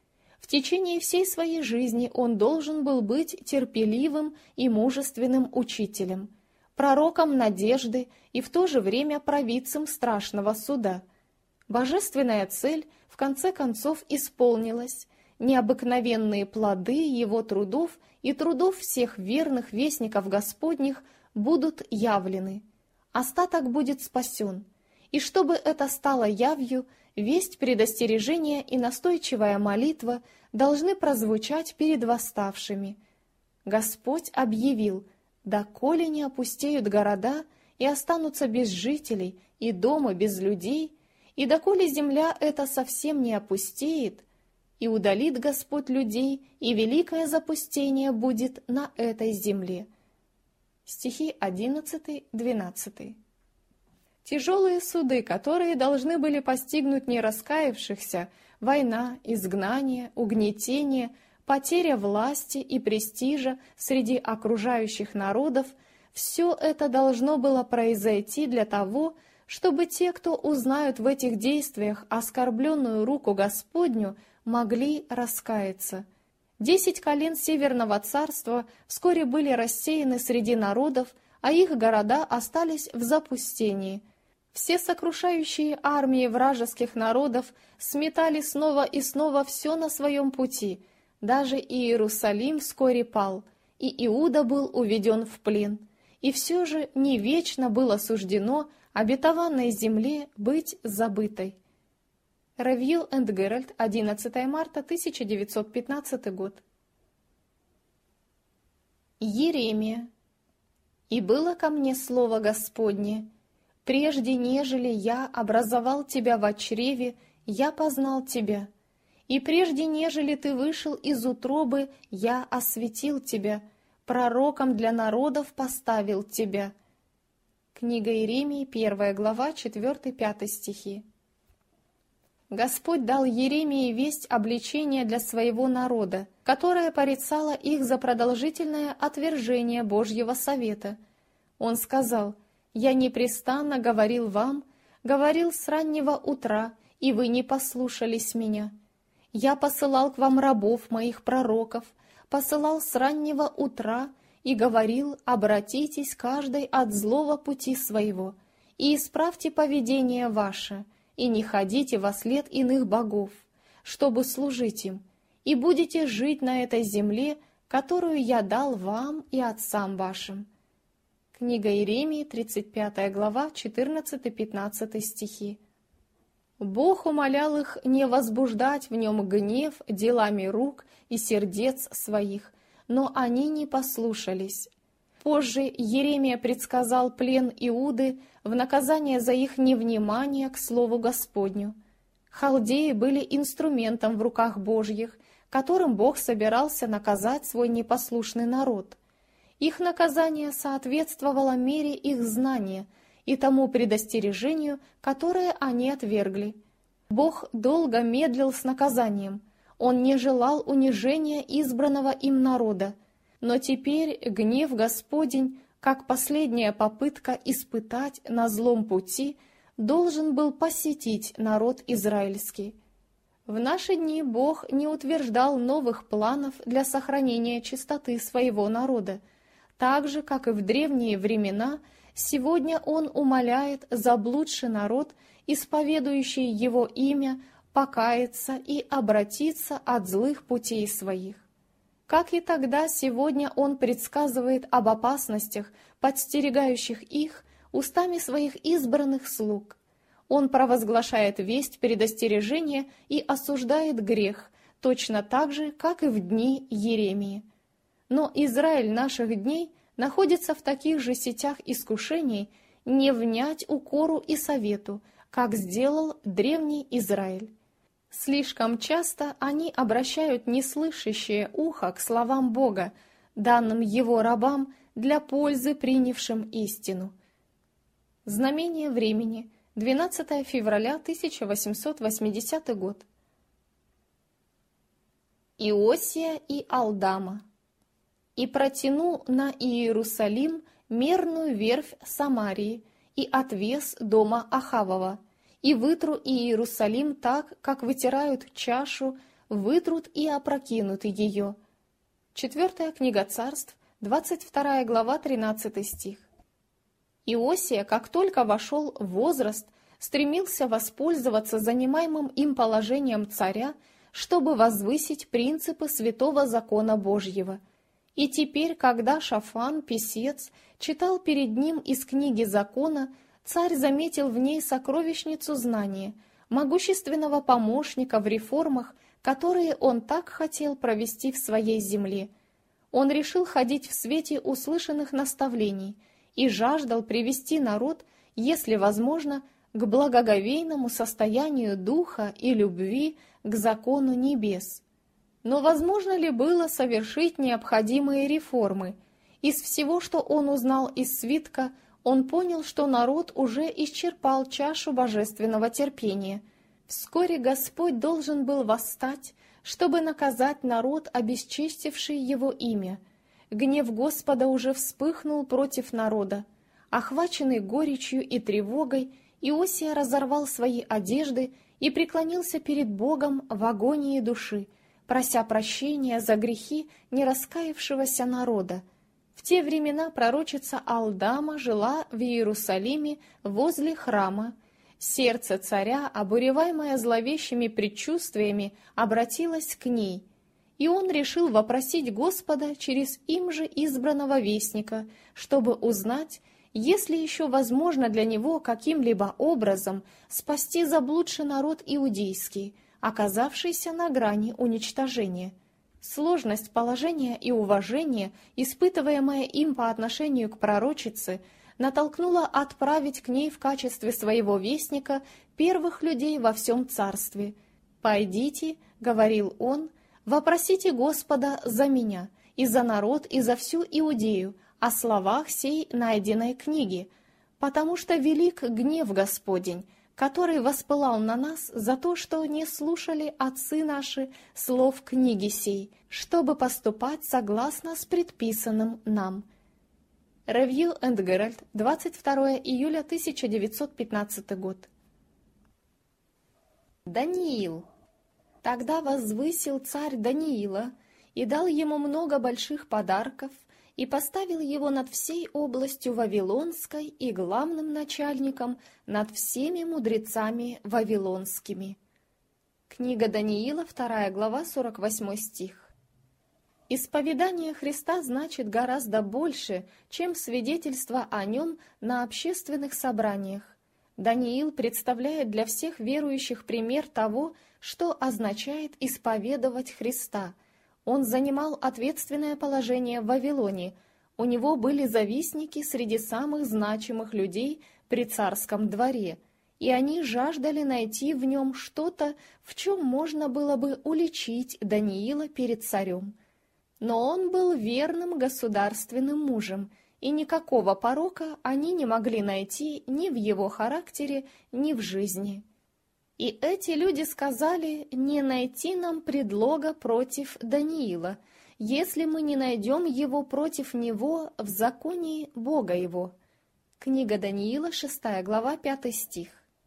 В течение всей своей жизни он должен был быть терпеливым и мужественным учителем, пророком надежды и в то же время провидцем страшного суда. Божественная цель в конце концов исполнилась. Необыкновенные плоды его трудов и трудов всех верных вестников Господних будут явлены. Остаток будет спасен. И чтобы это стало явью, весть предостережения и настойчивая молитва должны прозвучать перед восставшими. Господь объявил: «Доколе не опустеют города, и останутся без жителей, и дома без людей, и доколе земля эта совсем не опустеет, и удалит Господь людей, и великое запустение будет на этой земле». Стихи 11-12. Тяжелые суды, которые должны были постигнуть нераскаявшихся, война, изгнание, угнетение, потеря власти и престижа среди окружающих народов, все это должно было произойти для того, чтобы те, кто узнают в этих действиях оскорбленную руку Господню, могли раскаяться. 10 колен Северного царства вскоре были рассеяны среди народов, а их города остались в запустении. Все сокрушающие армии вражеских народов сметали снова и снова все на своем пути. Даже Иерусалим вскоре пал, и Иуда был уведен в плен. И все же не вечно было суждено обетованной земле быть забытой. Ревью энд Геральт, 11 марта 1915 год. Иеремия. «И было ко мне слово Господне: прежде нежели я образовал тебя во чреве, я познал тебя, и прежде нежели ты вышел из утробы, я осветил тебя, пророком для народов поставил тебя». Книга Иеремии, 1 глава, 4-5 стихи. Господь дал Иеремии весть обличения для своего народа, которая порицала их за продолжительное отвержение Божьего совета. Он сказал: «Я непрестанно говорил вам, говорил с раннего утра, и вы не послушались меня. Я посылал к вам рабов моих пророков, посылал с раннего утра и говорил: обратитесь каждый от злого пути своего, и исправьте поведение ваше, и не ходите во след иных богов, чтобы служить им, и будете жить на этой земле, которую я дал вам и отцам вашим». Книга Иеремии, 35 глава, 14-15 стихи. Бог умолял их не возбуждать в нем гнев делами рук и сердец своих, но они не послушались. Позже Иеремия предсказал плен Иуды в наказание за их невнимание к слову Господню. Халдеи были инструментом в руках Божьих, которым Бог собирался наказать свой непослушный народ. Их наказание соответствовало мере их знания и тому предостережению, которое они отвергли. Бог долго медлил с наказанием. Он не желал унижения избранного им народа, но теперь гнев Господень, как последняя попытка испытать на злом пути, должен был посетить народ израильский. В наши дни Бог не утверждал новых планов для сохранения чистоты своего народа. Так же, как и в древние времена, сегодня Он умоляет заблудший народ, исповедующий Его имя, покаяться и обратиться от злых путей своих. Как и тогда, сегодня Он предсказывает об опасностях, подстерегающих их, устами своих избранных слуг. Он провозглашает весть предостережения и осуждает грех, точно так же, как и в дни Иеремии. Но Израиль наших дней находится в таких же сетях искушений не внять укору и совету, как сделал древний Израиль. Слишком часто они обращают неслышащее ухо к словам Бога, данным Его рабам для пользы принявшим истину. Знамение времени, 12 февраля 1880 год. Иосия и Алдама. «И протяну на Иерусалим мерную верфь Самарии и отвес дома Ахавова, и вытру Иерусалим так, как вытирают чашу, вытрут и опрокинут ее». 4 книга Царств, 22 глава, 13 стих. Иосия, как только вошел в возраст, стремился воспользоваться занимаемым им положением царя, чтобы возвысить принципы святого закона Божьего. И теперь, когда Шафан, писец, читал перед ним из книги закона, царь заметил в ней сокровищницу знания, могущественного помощника в реформах, которые он так хотел провести в своей земле. Он решил ходить в свете услышанных наставлений и жаждал привести народ, если возможно, к благоговейному состоянию духа и любви к закону небес. Но возможно ли было совершить необходимые реформы? Из всего, что он узнал из свитка, он понял, что народ уже исчерпал чашу божественного терпения. Вскоре Господь должен был восстать, чтобы наказать народ, обесчестивший его имя. Гнев Господа уже вспыхнул против народа. Охваченный горечью и тревогой, Иосия разорвал свои одежды и преклонился перед Богом в агонии души, прося прощения за грехи нераскаявшегося народа. В те времена пророчица Алдама жила в Иерусалиме возле храма. Сердце царя, обуреваемое зловещими предчувствиями, обратилось к ней, и он решил вопросить Господа через им же избранного вестника, чтобы узнать, есть ли еще возможно для него каким-либо образом спасти заблудший народ иудейский, оказавшийся на грани уничтожения. Сложность положения и уважение, испытываемое им по отношению к пророчице, натолкнула отправить к ней в качестве своего вестника первых людей во всем царстве. «Пойдите, — говорил он, — вопросите Господа за меня, и за народ, и за всю Иудею, о словах сей найденной книги, потому что велик гнев Господень, который воспылал на нас за то, что не слушали отцы наши слов книги сей, чтобы поступать согласно с предписанным нам». Review and Herald, 22 июля 1915 год. Даниил. Тогда возвысил царь Даниила и дал ему много больших подарков и поставил его над всей областью Вавилонской и главным начальником над всеми мудрецами вавилонскими. Книга Даниила, 2 глава, 48 стих. Исповедание Христа значит гораздо больше, чем свидетельство о нем на общественных собраниях. Даниил представляет для всех верующих пример того, что означает исповедовать Христа. Он занимал ответственное положение в Вавилоне. У него были завистники среди самых значимых людей при царском дворе, и они жаждали найти в нем что-то, в чем можно было бы уличить Даниила перед царем. Но он был верным государственным мужем, и никакого порока они не могли найти ни в его характере, ни в жизни. И эти люди сказали: «Не найти нам предлога против Даниила, если мы не найдем его против него в законе Бога его». Книга Даниила, 6 глава, 5 стих.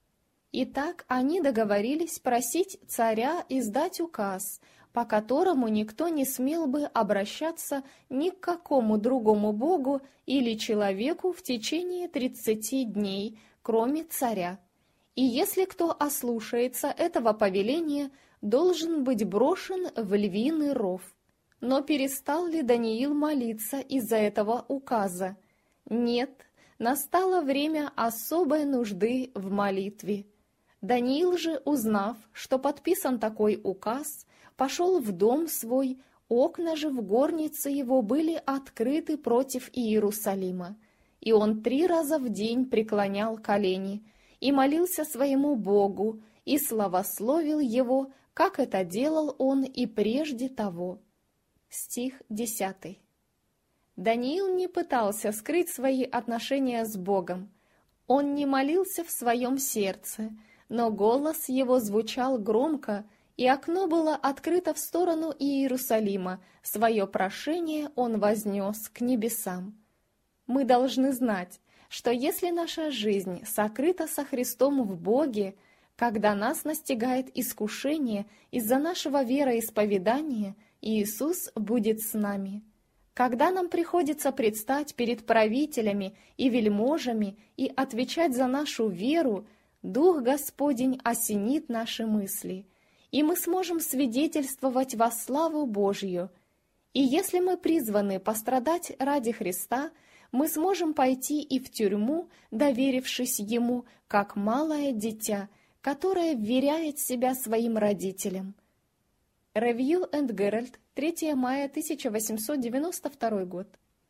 Итак, они договорились просить царя издать указ, по которому никто не смел бы обращаться ни к какому другому богу или человеку в течение 30 дней, кроме царя. И если кто ослушается этого повеления, должен быть брошен в львиный ров. Но перестал ли Даниил молиться из-за этого указа? Нет, настало время особой нужды в молитве. Даниил же, узнав, что подписан такой указ, пошел в дом свой, окна же в горнице его были открыты против Иерусалима. И он 3 раза в день преклонял колени и молился своему Богу, и славословил его, как это делал он и прежде того. Стих 10. Даниил не пытался скрыть свои отношения с Богом. Он не молился в своем сердце, но голос его звучал громко, и окно было открыто в сторону Иерусалима, свое прошение он вознес к небесам. Мы должны знать, что если наша жизнь сокрыта со Христом в Боге, Когда нас настигает искушение из-за нашего вероисповедания, Иисус будет с нами. Когда нам приходится предстать перед правителями и вельможами и отвечать за нашу веру, Дух Господень осенит наши мысли, и мы сможем свидетельствовать во славу Божью. И если мы призваны пострадать ради Христа, мы сможем пойти и в тюрьму, доверившись Ему, как малое дитя, которое вверяет себя своим родителям. Review and Herald, 3 мая 1892 год.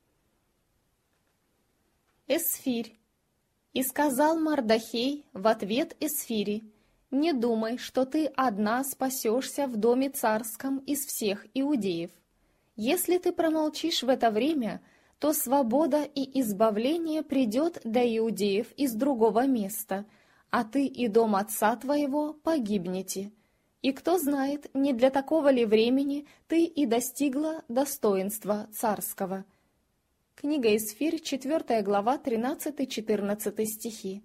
Эсфирь. «И сказал Мардохей в ответ Эсфири: не думай, что ты одна спасешься в доме царском из всех иудеев. Если ты промолчишь в это время, то свобода и избавление придет до иудеев из другого места, а ты и дом отца твоего погибнете. И кто знает, не для такого ли времени ты и достигла достоинства царского». Книга Эсфирь, 4 глава, 13-14 стихи.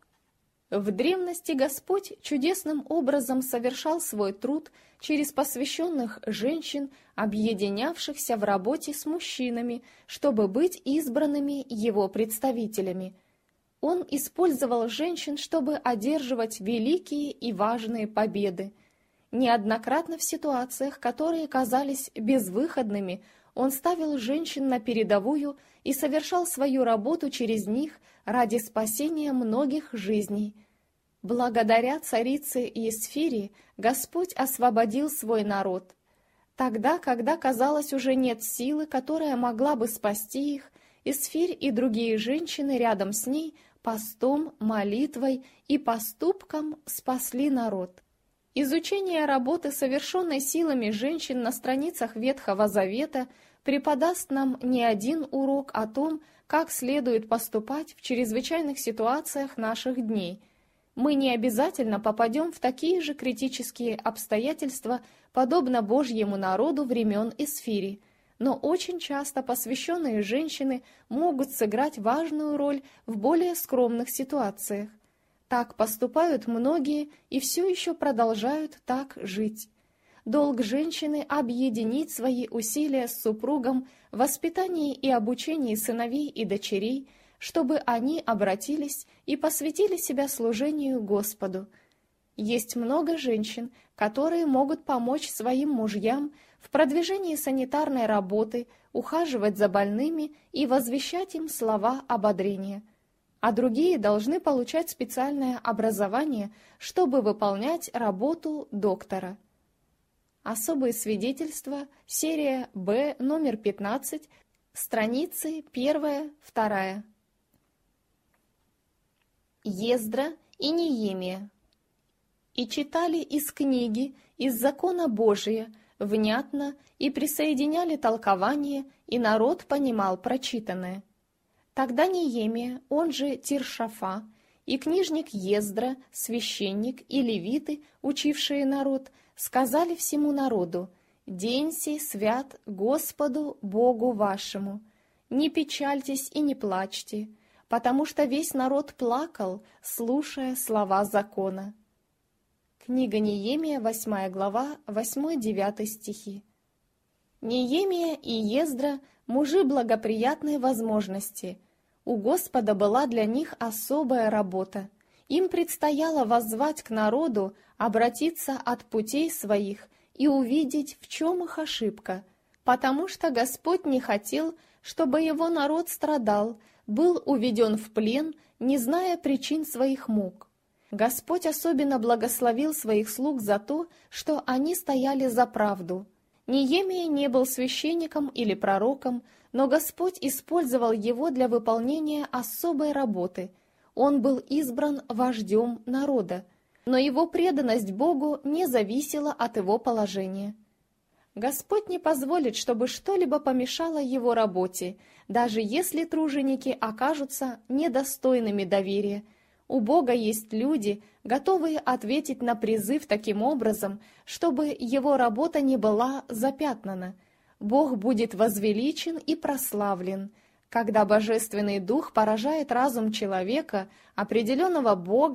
В древности Господь чудесным образом совершал свой труд через посвященных женщин, объединявшихся в работе с мужчинами, чтобы быть избранными Его представителями. Он использовал женщин, чтобы одерживать великие и важные победы. Неоднократно в ситуациях, которые казались безвыходными, Он ставил женщин на передовую и совершал свою работу через них ради спасения многих жизней. Благодаря царице Есфири Господь освободил свой народ. Тогда, когда, казалось, уже нет силы, которая могла бы спасти их, Есфирь и другие женщины рядом с ней постом, молитвой и поступком спасли народ. Изучение работы, совершенной силами женщин на страницах Ветхого Завета, преподаст нам не один урок о том, как следует поступать в чрезвычайных ситуациях наших дней. Мы не обязательно попадем в такие же критические обстоятельства, подобно Божьему народу времен Эсфири, но очень часто посвященные женщины могут сыграть важную роль в более скромных ситуациях. Так поступают многие и все еще продолжают так жить. Долг женщины — объединить свои усилия с супругом в воспитании и обучении сыновей и дочерей, чтобы они обратились и посвятили себя служению Господу. Есть много женщин, которые могут помочь своим мужьям в продвижении санитарной работы, ухаживать за больными и возвещать им слова ободрения. А другие должны получать специальное образование, чтобы выполнять работу доктора. Особые свидетельства, серия Б, номер 15, страницы 1-2. Ездра и Неемия. «И читали из книги, из закона Божия, внятно, и присоединяли толкование, и народ понимал прочитанное. Тогда Неемия, он же Тиршафа, и книжник Ездра, священник и левиты, учившие народ, сказали всему народу: «День сей свят Господу Богу вашему. Не печальтесь и не плачьте, потому что весь народ плакал, слушая слова закона». Книга Неемия, 8 глава, 8-9 стихи. Неемия и Ездра – мужи благоприятной возможности. У Господа была для них особая работа. Им предстояло воззвать к народу, обратиться от путей своих и увидеть, в чем их ошибка, потому что Господь не хотел, чтобы его народ страдал, был уведен в плен, не зная причин своих мук. Господь особенно благословил своих слуг за то, что они стояли за правду. Неемия не был священником или пророком, но Господь использовал его для выполнения особой работы. Он был избран вождем народа, но его преданность Богу не зависела от его положения. Господь не позволит, чтобы что-либо помешало его работе, даже если труженики окажутся недостойными доверия. У Бога есть люди, готовые ответить на призыв таким образом, чтобы его работа не была запятнана. Бог будет возвеличен и прославлен. Когда Божественный Дух поражает разум человека, определенного Богом,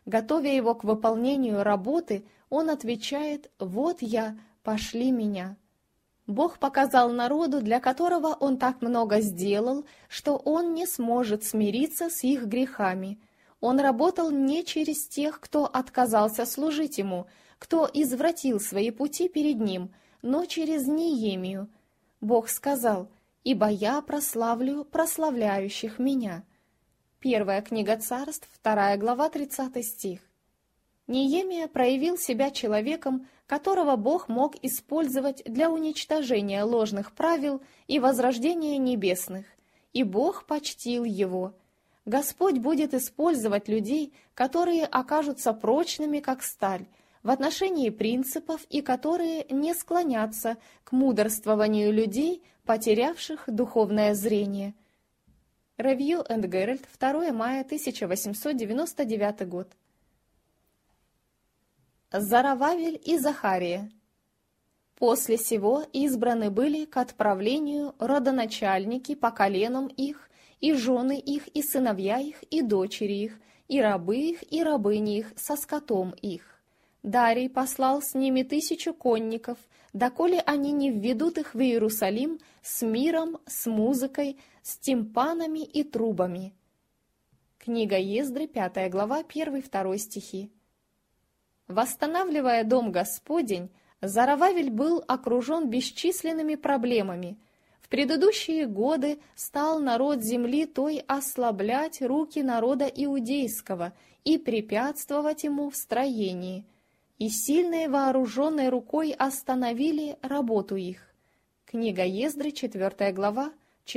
Готовя его к выполнению работы, он отвечает: «Вот я, пошли меня». Бог показал народу, для которого он так много сделал, что он не сможет смириться с их грехами. Он работал не через тех, кто отказался служить ему, кто извратил свои пути перед ним, но через Неемию. Бог сказал: «Ибо я прославлю прославляющих меня». Первая книга Царств, 2 глава, 30 стих. Неемия проявил себя человеком, которого Бог мог использовать для уничтожения ложных правил и возрождения небесных, и Бог почтил его. Господь будет использовать людей, которые окажутся прочными, как сталь, в отношении принципов и которые не склонятся к мудрствованию людей, потерявших духовное зрение. Ревью энд Геральт, 2 мая 1899 год. Зарававель и Захария. После сего избраны были к отправлению родоначальники по коленам их, и жены их, и сыновья их, и дочери их, и рабы их, и рабыни их со скотом их. Дарий послал с ними 1000 конников, доколе они не введут их в Иерусалим с миром, с музыкой, с тимпанами и трубами. Книга Ездры, 5 глава, 1-2 стихи. Восстанавливая дом Господень, Зарававель был окружен бесчисленными проблемами. В предыдущие годы стал народ земли той ослаблять руки народа иудейского и препятствовать ему в строении, и сильной вооруженной рукой остановили работу их. Книга Ездры, 4 глава,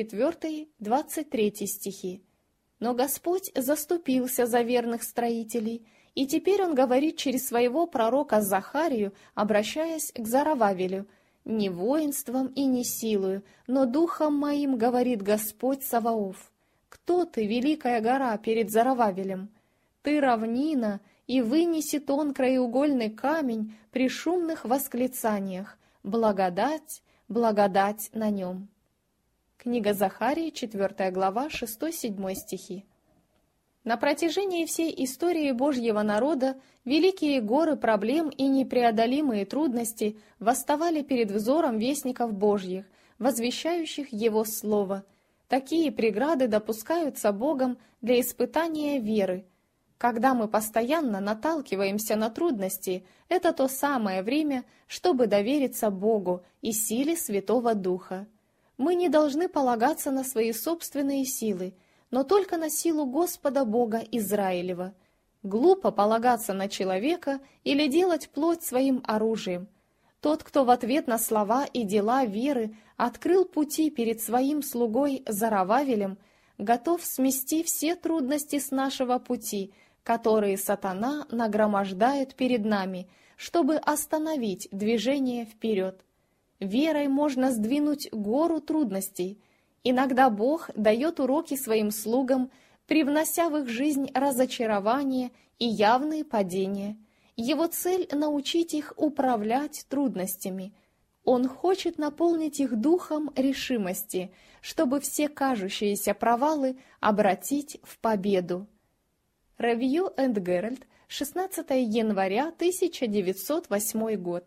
4-23 стихи. Но Господь заступился за верных строителей, и теперь он говорит через своего пророка Захарию, обращаясь к Зарававелю: «Не воинством и не силою, но духом моим, говорит Господь Саваоф. Кто ты, великая гора, перед Зарававелем? Ты равнина, и вынеси тон краеугольный камень при шумных восклицаниях: благодать, благодать на нем». Книга Захарии, 4 глава, 6-7 стихи. На протяжении всей истории Божьего народа великие горы проблем и непреодолимые трудности восставали перед взором вестников Божьих, возвещающих Его Слово. Такие преграды допускаются Богом для испытания веры. Когда мы постоянно наталкиваемся на трудности, это то самое время, чтобы довериться Богу и силе Святого Духа. Мы не должны полагаться на свои собственные силы, но только на силу Господа Бога Израилева. Глупо полагаться на человека или делать плоть своим оружием. Тот, кто в ответ на слова и дела веры открыл пути перед своим слугой Зарававелем, готов смести все трудности с нашего пути, которые сатана нагромождает перед нами, чтобы остановить движение вперед. Верой можно сдвинуть гору трудностей. Иногда Бог дает уроки своим слугам, привнося в их жизнь разочарование и явные падения. Его цель — научить их управлять трудностями. Он хочет наполнить их духом решимости, чтобы все кажущиеся провалы обратить в победу. Ревью энд Геральт, 16 января 1908 год.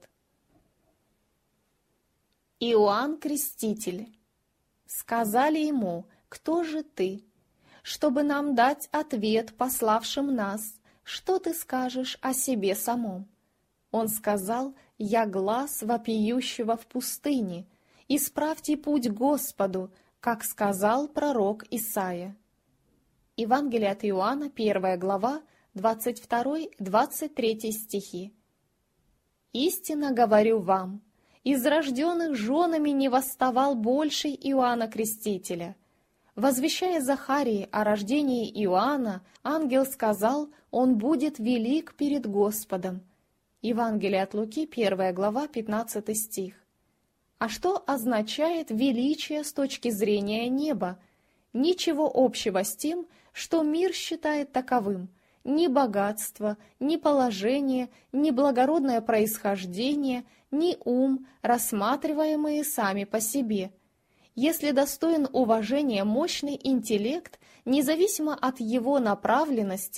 Иоанн Креститель. Сказали ему: «Кто же ты?» Чтобы нам дать ответ пославшим нас, что ты скажешь о себе самом? Он сказал: «Я глас вопиющего в пустыне, исправьте путь Господу, как сказал пророк Исаия». Евангелие от Иоанна, 1 глава, 22-23 стихи. «Истинно говорю вам, из рожденных женами не восставал больше Иоанна Крестителя. Возвещая Захарии о рождении Иоанна, ангел сказал: он будет велик перед Господом». Евангелие от Луки, 1 глава, 15 стих. А что означает величие с точки зрения неба? Ничего общего с тем, что мир считает таковым. Ни богатство, ни положение, ни благородное происхождение, ни ум, рассматриваемые сами по себе. Если достоин уважения мощный интеллект, независимо от его направленности,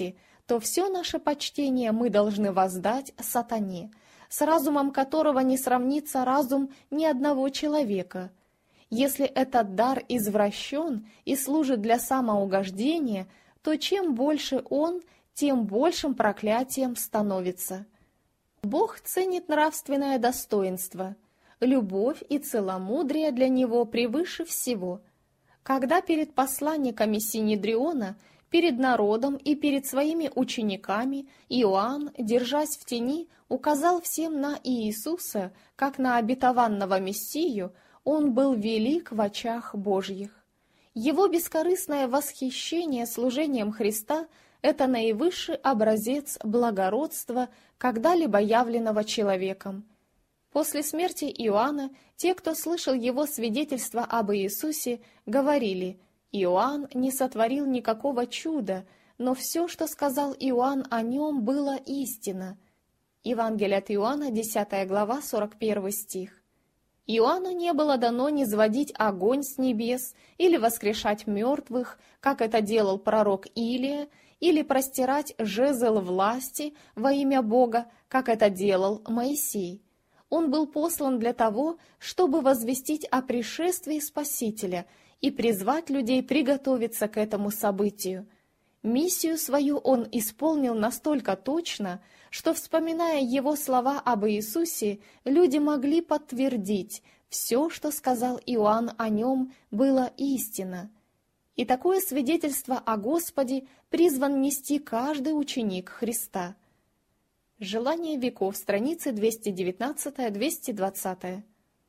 то все наше почтение мы должны воздать сатане, с разумом которого не сравнится разум ни одного человека. Если этот дар извращен и служит для самоугождения, то чем больше он, тем большим проклятием становится. Бог ценит нравственное достоинство. Любовь и целомудрие для Него превыше всего. Когда перед посланниками Синедриона, перед народом и перед своими учениками Иоанн, держась в тени, указал всем на Иисуса, как на обетованного Мессию, он был велик в очах Божьих. Его бескорыстное восхищение служением Христа – это наивысший образец благородства, когда-либо явленного человеком. После смерти Иоанна те, кто слышал его свидетельство об Иисусе, говорили: «Иоанн не сотворил никакого чуда, но все, что сказал Иоанн о нем, было истина». Евангелие от Иоанна, 10 глава, 41 стих. Иоанну не было дано низводить огонь с небес или воскрешать мертвых, как это делал пророк Илия, или простирать жезл власти во имя Бога, как это делал Моисей. Он был послан для того, чтобы возвестить о пришествии Спасителя и призвать людей приготовиться к этому событию. Миссию свою он исполнил настолько точно, что, вспоминая его слова об Иисусе, люди могли подтвердить: все, что сказал Иоанн о нем, было истина. И такое свидетельство о Господе призван нести каждый ученик Христа. Желание веков, страницы 219-220.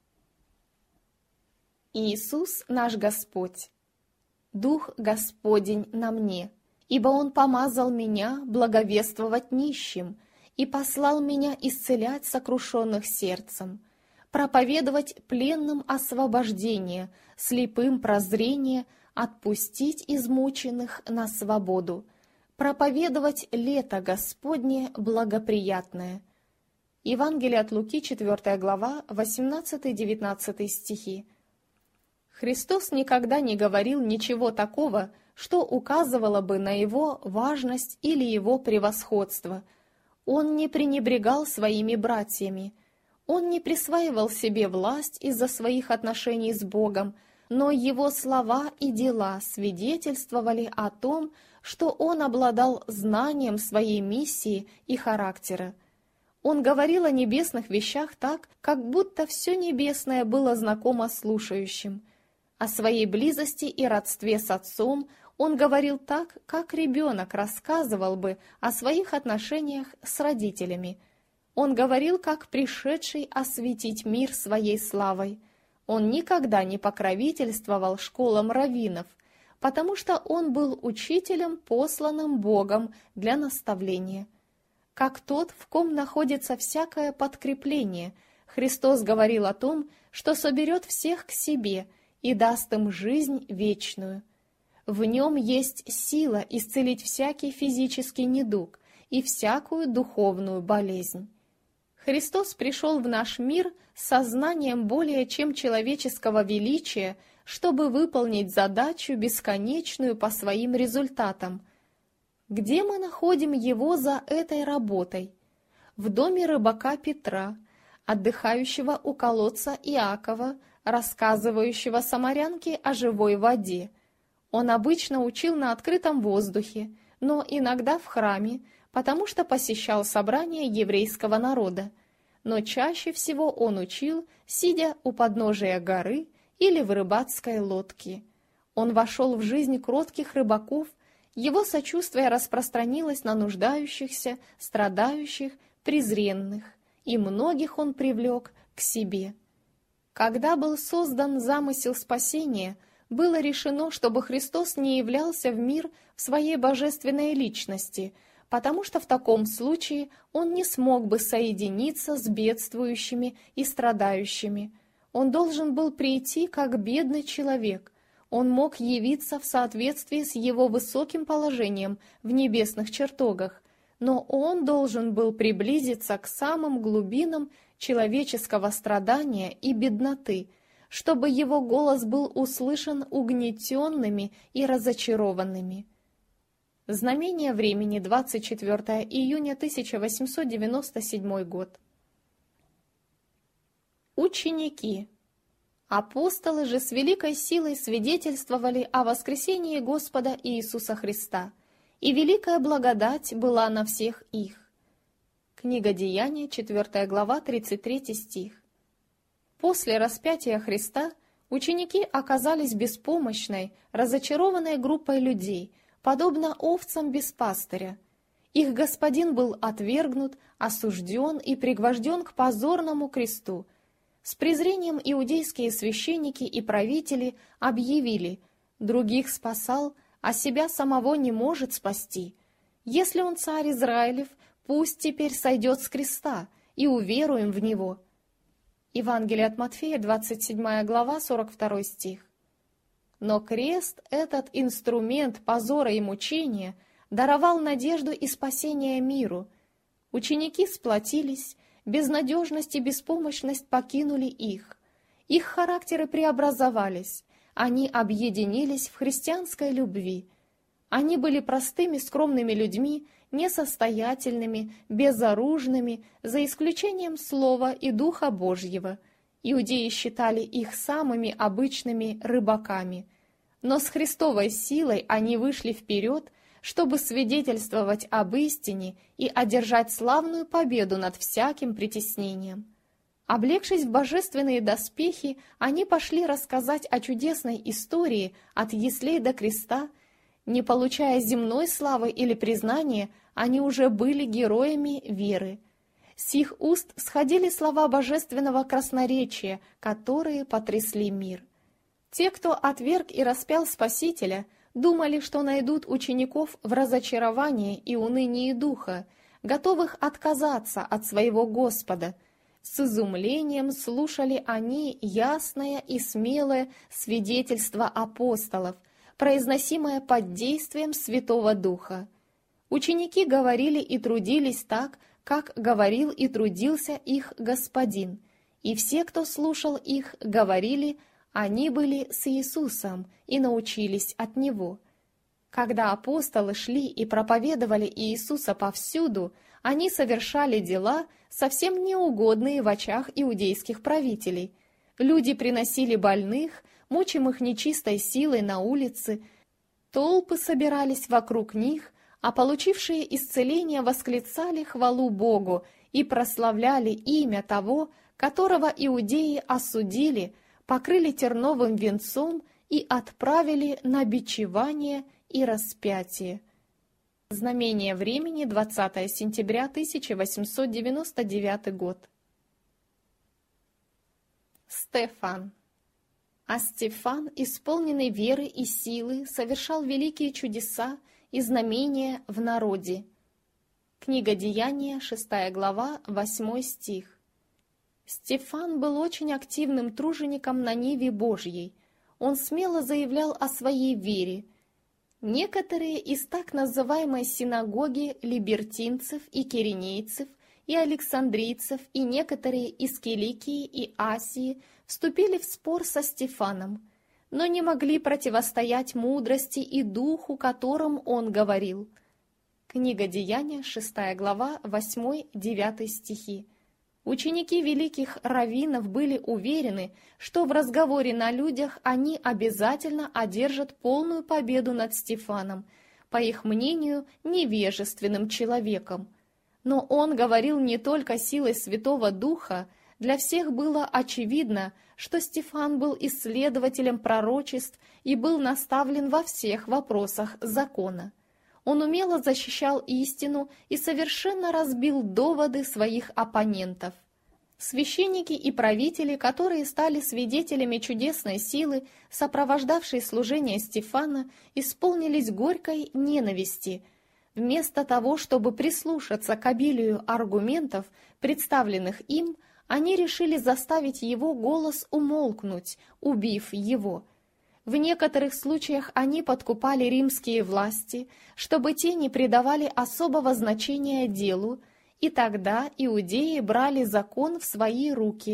Иисус наш Господь. Дух Господень на мне, ибо Он помазал меня благовествовать нищим и послал меня исцелять сокрушенных сердцем, проповедовать пленным освобождение, слепым прозрение, отпустить измученных на свободу, проповедовать лето Господне благоприятное. Евангелие от Луки, 4 глава, 18-19 стихи. Христос никогда не говорил ничего такого, что указывало бы на Его важность или Его превосходство. Он не пренебрегал своими братьями. Он не присваивал себе власть из-за своих отношений с Богом, но Его слова и дела свидетельствовали о том, что Он обладал знанием своей миссии и характера. Он говорил о небесных вещах так, как будто все небесное было знакомо слушающим. О своей близости и родстве с Отцом он говорил так, как ребенок рассказывал бы о своих отношениях с родителями. Он говорил, как пришедший осветить мир своей славой. Он никогда не покровительствовал школам раввинов, потому что он был учителем, посланным Богом для наставления. Как тот, в ком находится всякое подкрепление, Христос говорил о том, что соберет всех к себе и даст им жизнь вечную. В нем есть сила исцелить всякий физический недуг и всякую духовную болезнь. Христос пришел в наш мир с сознанием более чем человеческого величия, чтобы выполнить задачу бесконечную по своим результатам. Где мы находим Его за этой работой? В доме рыбака Петра, отдыхающего у колодца Иакова, рассказывающего самарянке о живой воде. Он обычно учил на открытом воздухе, но иногда в храме, потому что посещал собрания еврейского народа. Но чаще всего он учил, сидя у подножия горы или в рыбацкой лодке. Он вошел в жизнь кротких рыбаков, его сочувствие распространилось на нуждающихся, страдающих, презренных, и многих он привлек к себе. Когда был создан замысел спасения, было решено, чтобы Христос не являлся в мир в своей божественной личности, потому что в таком случае он не смог бы соединиться с бедствующими и страдающими. Он должен был прийти как бедный человек. Он мог явиться в соответствии с его высоким положением в небесных чертогах, но он должен был приблизиться к самым глубинам человеческого страдания и бедноты, чтобы его голос был услышан угнетенными и разочарованными. Знамение времени, 24 июня 1897 год. Ученики. Апостолы же с великой силой свидетельствовали о воскресении Господа Иисуса Христа, и великая благодать была на всех их. Книга Деяния, 4 глава, 33 стих. После распятия Христа ученики оказались беспомощной, разочарованной группой людей, подобно овцам без пастыря. Их господин был отвергнут, осужден и пригвожден к позорному кресту. С презрением иудейские священники и правители объявили: других спасал, а себя самого не может спасти. Если он царь Израилев, пусть теперь сойдет с креста, и уверуем в него. Евангелие от Матфея, 27 глава, 42 стих. Но крест, этот инструмент позора и мучения, даровал надежду и спасение миру. Ученики сплотились, безнадежность и беспомощность покинули их. Их характеры преобразовались, они объединились в христианской любви. Они были простыми, скромными людьми, несостоятельными, безоружными, за исключением Слова и Духа Божьего. Иудеи считали их самыми обычными рыбаками. Но с Христовой силой они вышли вперед, чтобы свидетельствовать об истине и одержать славную победу над всяким притеснением. Облегшись в божественные доспехи, они пошли рассказать о чудесной истории от яслей до креста. Не получая земной славы или признания, они уже были героями веры. С их уст сходили слова божественного красноречия, которые потрясли мир. Те, кто отверг и распял Спасителя, думали, что найдут учеников в разочаровании и унынии духа, готовых отказаться от своего Господа. С изумлением слушали они ясное и смелое свидетельство апостолов, произносимое под действием Святого Духа. Ученики говорили и трудились так, как говорил и трудился их Господин, и все, кто слушал их, говорили: они были с Иисусом и научились от Него. Когда апостолы шли и проповедовали Иисуса повсюду, они совершали дела, совсем неугодные в очах иудейских правителей. Люди приносили больных, мучимых нечистой силой на улице, толпы собирались вокруг них, а получившие исцеление восклицали хвалу Богу и прославляли имя того, которого иудеи осудили, покрыли терновым венцом и отправили на бичевание и распятие. Знамение времени, 20 сентября 1899 год. Стефан. А Стефан, исполненный веры и силы, совершал великие чудеса и знамения в народе. Книга Деяния, 6 глава, 8 стих. Стефан был очень активным тружеником на ниве Божьей. Он смело заявлял о своей вере. Некоторые из так называемой синагоги либертинцев и киринейцев, и александрийцев, и некоторые из Киликии и Асии вступили в спор со Стефаном, но не могли противостоять мудрости и духу, которым он говорил. Книга Деяния, 6 глава, 8-9 стихи. Ученики великих раввинов были уверены, что в разговоре на людях они обязательно одержат полную победу над Стефаном, по их мнению, невежественным человеком. Но он говорил не только силой Святого Духа. Для всех было очевидно, что Стефан был исследователем пророчеств и был наставлен во всех вопросах закона. Он умело защищал истину и совершенно разбил доводы своих оппонентов. Священники и правители, которые стали свидетелями чудесной силы, сопровождавшей служение Стефана, исполнились горькой ненависти. Вместо того, чтобы прислушаться к обилию аргументов, представленных им, они решили заставить его голос умолкнуть, убив его. В некоторых случаях они подкупали римские власти, чтобы те не придавали особого значения делу, и тогда иудеи брали закон в свои руки,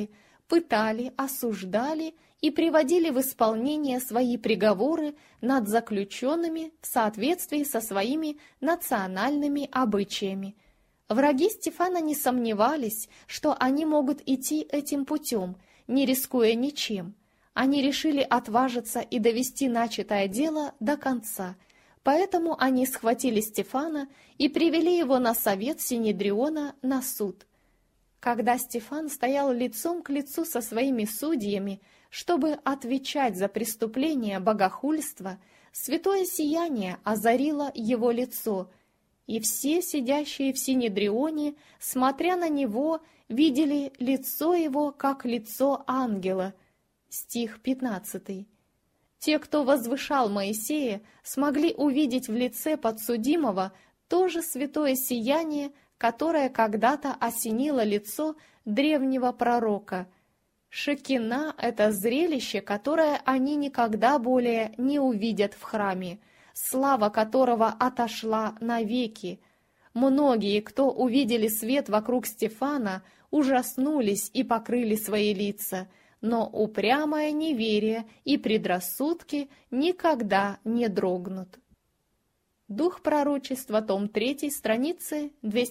пытали, осуждали и приводили в исполнение свои приговоры над заключенными в соответствии со своими национальными обычаями. Враги Стефана не сомневались, что они могут идти этим путем, не рискуя ничем. Они решили отважиться и довести начатое дело до конца, поэтому они схватили Стефана и привели его на совет Синедриона на суд. Когда Стефан стоял лицом к лицу со своими судьями, чтобы отвечать за преступление богохульства, святое сияние озарило его лицо, и все сидящие в Синедрионе, смотря на него, видели лицо его, как лицо ангела. Стих 15. Те, кто возвышал Моисея, смогли увидеть в лице подсудимого то же святое сияние, которое когда-то осенило лицо древнего пророка. Шекина — это зрелище, которое они никогда более не увидят в храме, слава которого отошла навеки. Многие, кто увидели свет вокруг Стефана, ужаснулись и покрыли свои лица, но упрямое неверие и предрассудки никогда не дрогнут. Дух пророчества, том 3, страницы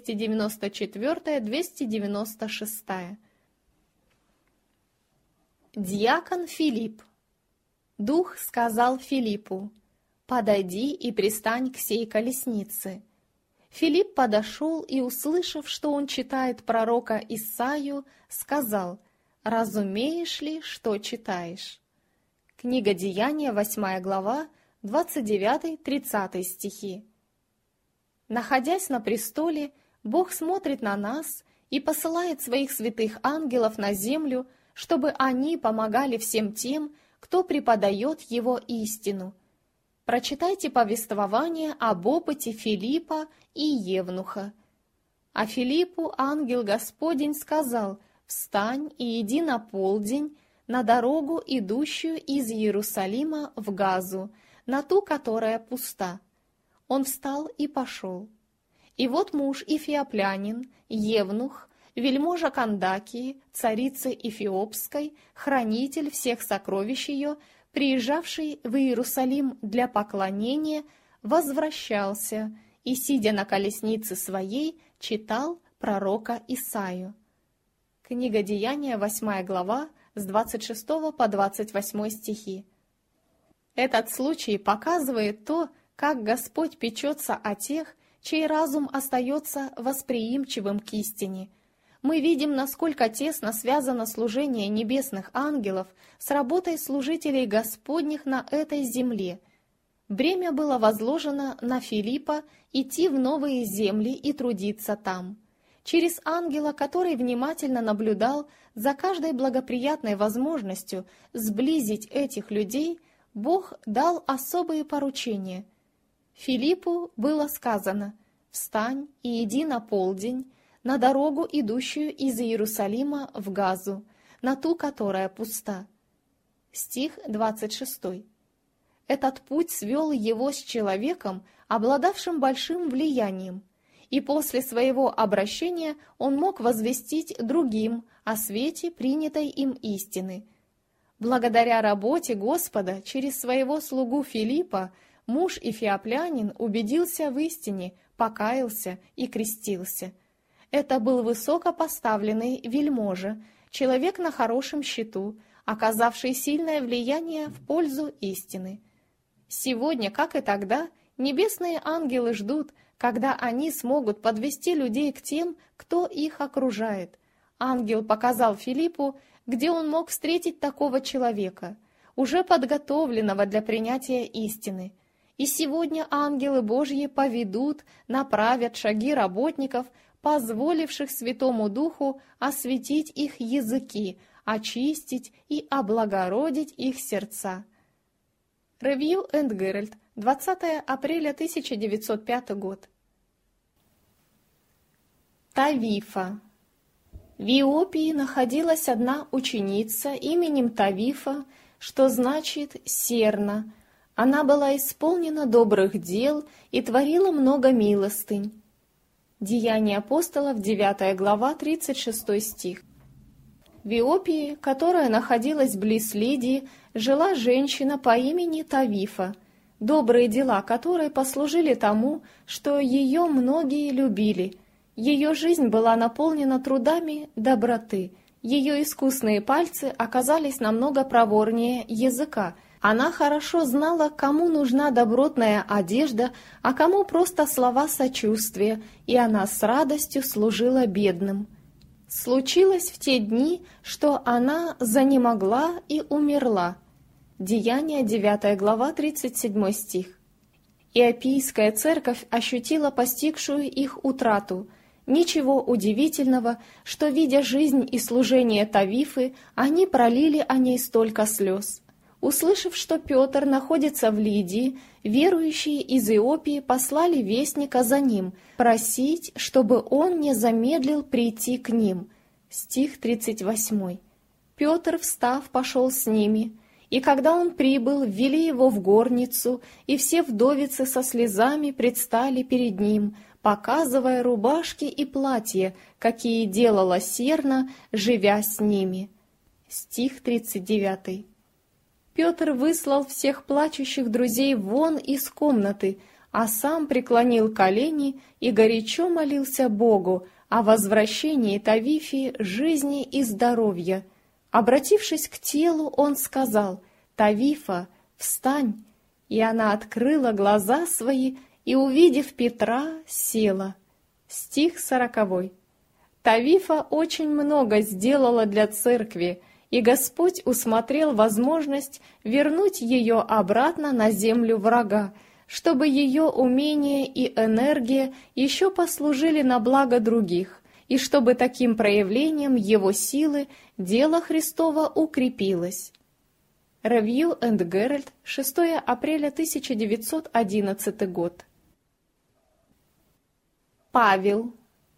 294-296. Диакон Филипп. Дух сказал Филиппу: «Подойди и пристань к сей колеснице». Филипп подошел и, услышав, что он читает пророка Исаию, сказал: «Разумеешь ли, что читаешь?» Книга Деяния, 8 глава, 29-30 стихи. Находясь на престоле, Бог смотрит на нас и посылает своих святых ангелов на землю, чтобы они помогали всем тем, кто преподает Его истину. Прочитайте повествование об опыте Филиппа и Евнуха. А Филиппу ангел Господень сказал: «Встань и иди на полдень на дорогу, идущую из Иерусалима в Газу, на ту, которая пуста». Он встал и пошел. И вот муж эфиоплянин, Евнух, вельможа Кандакии, царицы Эфиопской, хранитель всех сокровищ ее, приезжавший в Иерусалим для поклонения, возвращался и, сидя на колеснице своей, читал пророка Исаию. Книга Деяния, 8 глава, с 26 по 28 стихи. Этот случай показывает то, как Господь печется о тех, чей разум остается восприимчивым к истине. Мы видим, насколько тесно связано служение небесных ангелов с работой служителей Господних на этой земле. Бремя было возложено на Филиппа идти в новые земли и трудиться там. Через ангела, который внимательно наблюдал за каждой благоприятной возможностью сблизить этих людей, Бог дал особые поручения. Филиппу было сказано: «Встань и иди на полдень на дорогу, идущую из Иерусалима в Газу, на ту, которая пуста». Стих 26. Этот путь свел его с человеком, обладавшим большим влиянием, и после своего обращения он мог возвестить другим о свете принятой им истины. Благодаря работе Господа через своего слугу Филиппа муж эфиоплянин убедился в истине, покаялся и крестился. Это был высокопоставленный вельможа, человек на хорошем счету, оказавший сильное влияние в пользу истины. Сегодня, как и тогда, небесные ангелы ждут, когда они смогут подвести людей к тем, кто их окружает. Ангел показал Филиппу, где он мог встретить такого человека, уже подготовленного для принятия истины. И сегодня ангелы Божьи поведут, направят шаги работников, позволивших Святому Духу осветить их языки, очистить и облагородить их сердца. Ревью энд Геральт, 20 апреля 1905 год. Тавифа. В Иопии находилась одна ученица именем Тавифа, что значит «серна». Она была исполнена добрых дел и творила много милостынь. Деяния апостолов, 9 глава, 36 стих. В Иопии, которая находилась близ Лидии, жила женщина по имени Тавифа, добрые дела которой послужили тому, что ее многие любили. Ее жизнь была наполнена трудами доброты. Ее искусные пальцы оказались намного проворнее языка. Она хорошо знала, кому нужна добротная одежда, а кому просто слова сочувствия, и она с радостью служила бедным. Случилось в те дни, что она занемогла и умерла. Деяния 9 глава, 37 стих. Иопийская церковь ощутила постигшую их утрату. Ничего удивительного, что, видя жизнь и служение Тавифы, они пролили о ней столько слез. Услышав, что Петр находится в Лидии, верующие из Иопии послали вестника за ним, просить, чтобы он не замедлил прийти к ним. Стих 38. Петр, встав, пошел с ними, и когда он прибыл, ввели его в горницу, и все вдовицы со слезами предстали перед ним, показывая рубашки и платья, какие делала Серна, живя с ними. Стих 39. Петр выслал всех плачущих друзей вон из комнаты, а сам преклонил колени и горячо молился Богу о возвращении Тавифии жизни и здоровья. Обратившись к телу, он сказал: «Тавифа, встань!» И она открыла глаза свои и, увидев Петра, села. Стих 40. Тавифа очень много сделала для церкви, и Господь усмотрел возможность вернуть ее обратно на землю врага, чтобы ее умение и энергия еще послужили на благо других, и чтобы таким проявлением его силы дело Христово укрепилось. Review and Herald, 6 апреля 1911 год. Павел.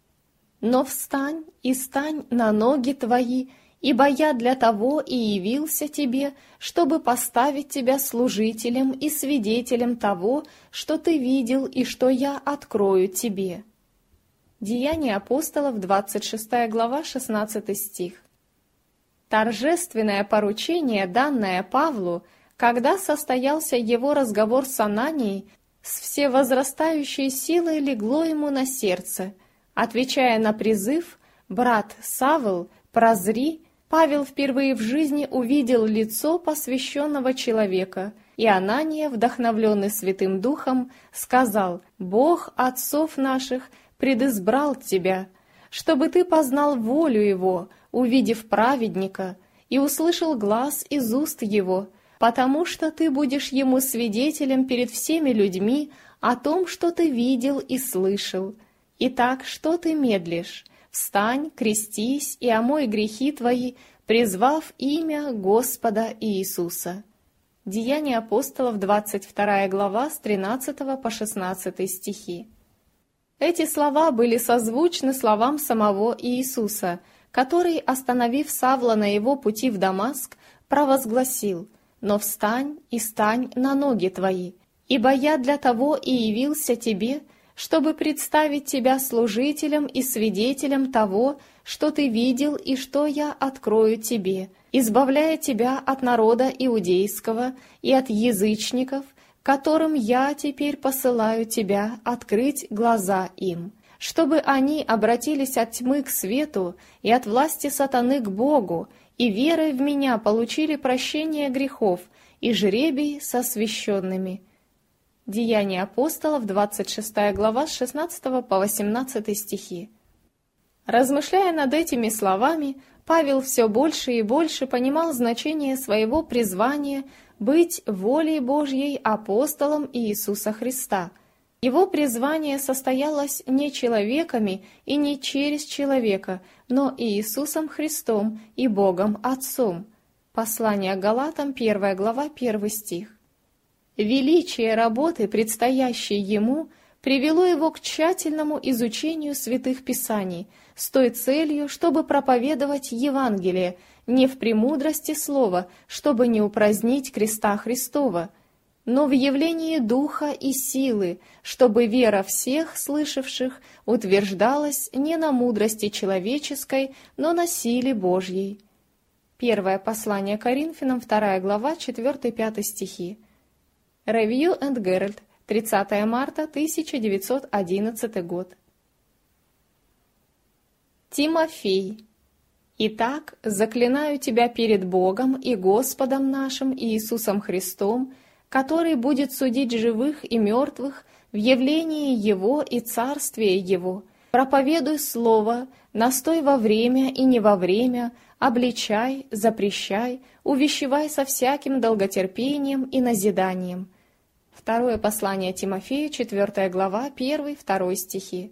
«Но встань и стань на ноги твои, ибо я для того и явился тебе, чтобы поставить тебя служителем и свидетелем того, что ты видел и что я открою тебе». Деяния апостолов, 26 глава, 16 стих. Торжественное поручение, данное Павлу, когда состоялся его разговор с Ананией, с всевозрастающей силой легло ему на сердце. Отвечая на призыв «Брат Савл, прозри», Павел впервые в жизни увидел лицо посвященного человека, и Анания, вдохновленный Святым Духом, сказал: «Бог отцов наших предизбрал тебя, чтобы ты познал волю Его, увидев праведника, и услышал глас из уст Его, потому что ты будешь Ему свидетелем перед всеми людьми о том, что ты видел и слышал. Итак, что ты медлишь? Встань, крестись и омой грехи твои, призвав имя Господа Иисуса». Деяния апостолов, 22 глава, с 13 по 16 стихи. Эти слова были созвучны словам самого Иисуса, который, остановив Савла на его пути в Дамаск, провозгласил: «Но встань и стань на ноги твои, ибо я для того и явился тебе, чтобы представить тебя служителем и свидетелем того, что ты видел и что я открою тебе, избавляя тебя от народа иудейского и от язычников, которым я теперь посылаю тебя открыть глаза им, чтобы они обратились от тьмы к свету и от власти сатаны к Богу, и верой в меня получили прощение грехов и жребий со священными». Деяния апостолов, 26 глава, с 16 по 18 стихи. Размышляя над этими словами, Павел все больше и больше понимал значение своего призвания быть волей Божьей апостолом Иисуса Христа. Его призвание состоялось не человеками и не через человека, но Иисусом Христом и Богом Отцом. Послание Галатам, 1 глава, 1 стих. Величие работы, предстоящей ему, привело его к тщательному изучению святых писаний с той целью, чтобы проповедовать Евангелие не в премудрости слова, чтобы не упразднить креста Христова, но в явлении духа и силы, чтобы вера всех слышавших утверждалась не на мудрости человеческой, но на силе Божьей. Первое послание Коринфянам, 2 глава, 4-5 стихи. Review and Herald, 30 марта 1911 год. Тимофей. «Итак, заклинаю тебя перед Богом и Господом нашим Иисусом Христом, который будет судить живых и мертвых в явлении Его и Царствии Его. Проповедуй Слово, настой во время и не во время, обличай, запрещай, увещевай со всяким долготерпением и назиданием». Второе послание Тимофею, 4 глава, 1-2 стихи.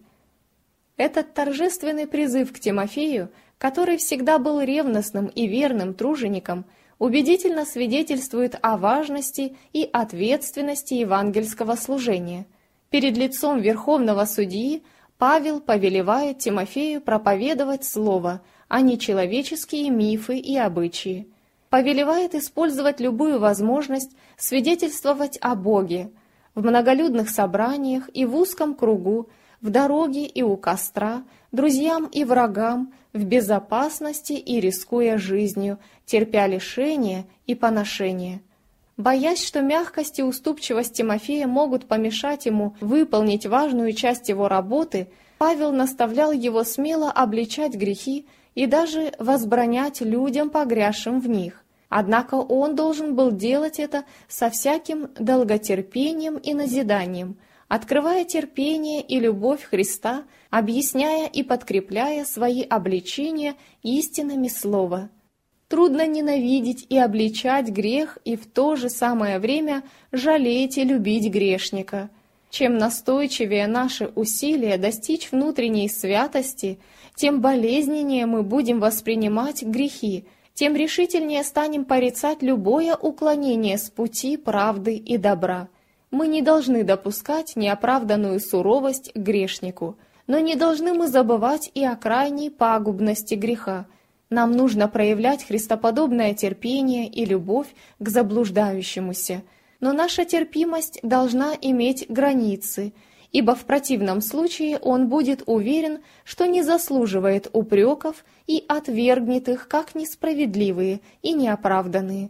Этот торжественный призыв к Тимофею, который всегда был ревностным и верным тружеником, убедительно свидетельствует о важности и ответственности евангельского служения. Перед лицом Верховного Судьи Павел повелевает Тимофею проповедовать Слово, а не человеческие мифы и обычаи. Повелевает использовать любую возможность свидетельствовать о Боге в многолюдных собраниях и в узком кругу, в дороге и у костра, друзьям и врагам, в безопасности и рискуя жизнью, терпя лишения и поношения. Боясь, что мягкость и уступчивость Тимофея могут помешать ему выполнить важную часть его работы, Павел наставлял его смело обличать грехи и даже возбранять людям, погрязшим в них. Однако он должен был делать это со всяким долготерпением и назиданием, открывая терпение и любовь Христа, объясняя и подкрепляя свои обличения истинами Слова. Трудно ненавидеть и обличать грех и в то же самое время жалеть и любить грешника. Чем настойчивее наши усилия достичь внутренней святости, тем болезненнее мы будем воспринимать грехи, тем решительнее станем порицать любое уклонение с пути правды и добра. Мы не должны допускать неоправданную суровость к грешнику, но не должны мы забывать и о крайней пагубности греха. Нам нужно проявлять христоподобное терпение и любовь к заблуждающемуся, но наша терпимость должна иметь границы, ибо в противном случае он будет уверен, что не заслуживает упреков и отвергнет их как несправедливые и неоправданные.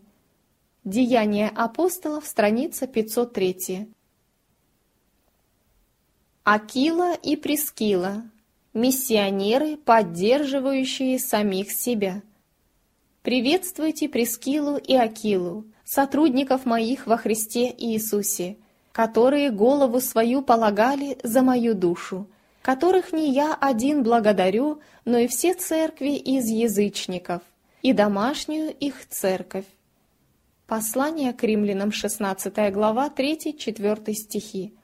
Деяния апостолов, страница 503. Акила и Прискила. Миссионеры, поддерживающие самих себя. Приветствуйте Прискилу и Акилу, сотрудников моих во Христе Иисусе, которые голову свою полагали за мою душу, которых не я один благодарю, но и все церкви из язычников, и домашнюю их церковь. Послание к римлянам, 16 глава, 3-4 стихи.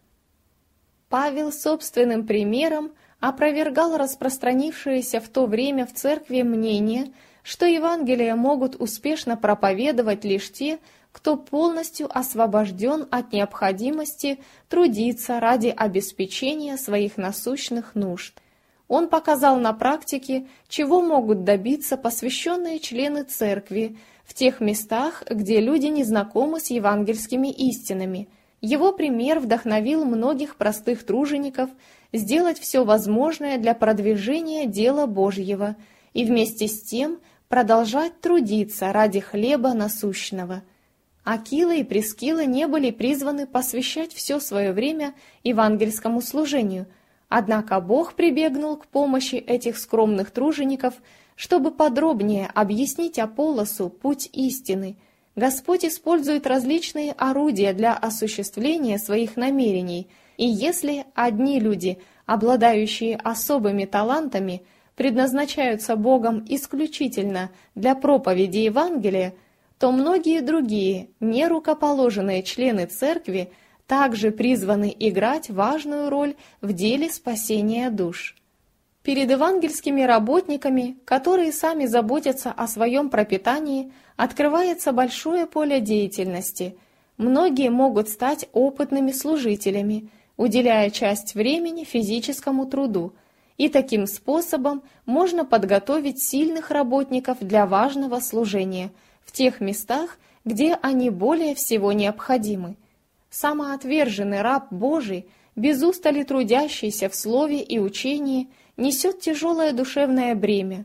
Павел собственным примером опровергал распространившееся в то время в церкви мнение, что Евангелие могут успешно проповедовать лишь те, кто полностью освобожден от необходимости трудиться ради обеспечения своих насущных нужд. Он показал на практике, чего могут добиться посвященные члены церкви в тех местах, где люди не знакомы с евангельскими истинами. Его пример вдохновил многих простых тружеников сделать все возможное для продвижения дела Божьего и вместе с тем продолжать трудиться ради хлеба насущного. Акила и Прискила не были призваны посвящать все свое время евангельскому служению, однако Бог прибегнул к помощи этих скромных тружеников, чтобы подробнее объяснить Аполлосу путь истины. Господь использует различные орудия для осуществления своих намерений, и если одни люди, обладающие особыми талантами, предназначаются Богом исключительно для проповеди Евангелия, то многие другие, нерукоположенные члены церкви, также призваны играть важную роль в деле спасения душ. Перед евангельскими работниками, которые сами заботятся о своем пропитании, открывается большое поле деятельности. Многие могут стать опытными служителями, уделяя часть времени физическому труду, и таким способом можно подготовить сильных работников для важного служения в тех местах, где они более всего необходимы. Самоотверженный раб Божий, без устали трудящийся в слове и учении, несет тяжелое душевное бремя.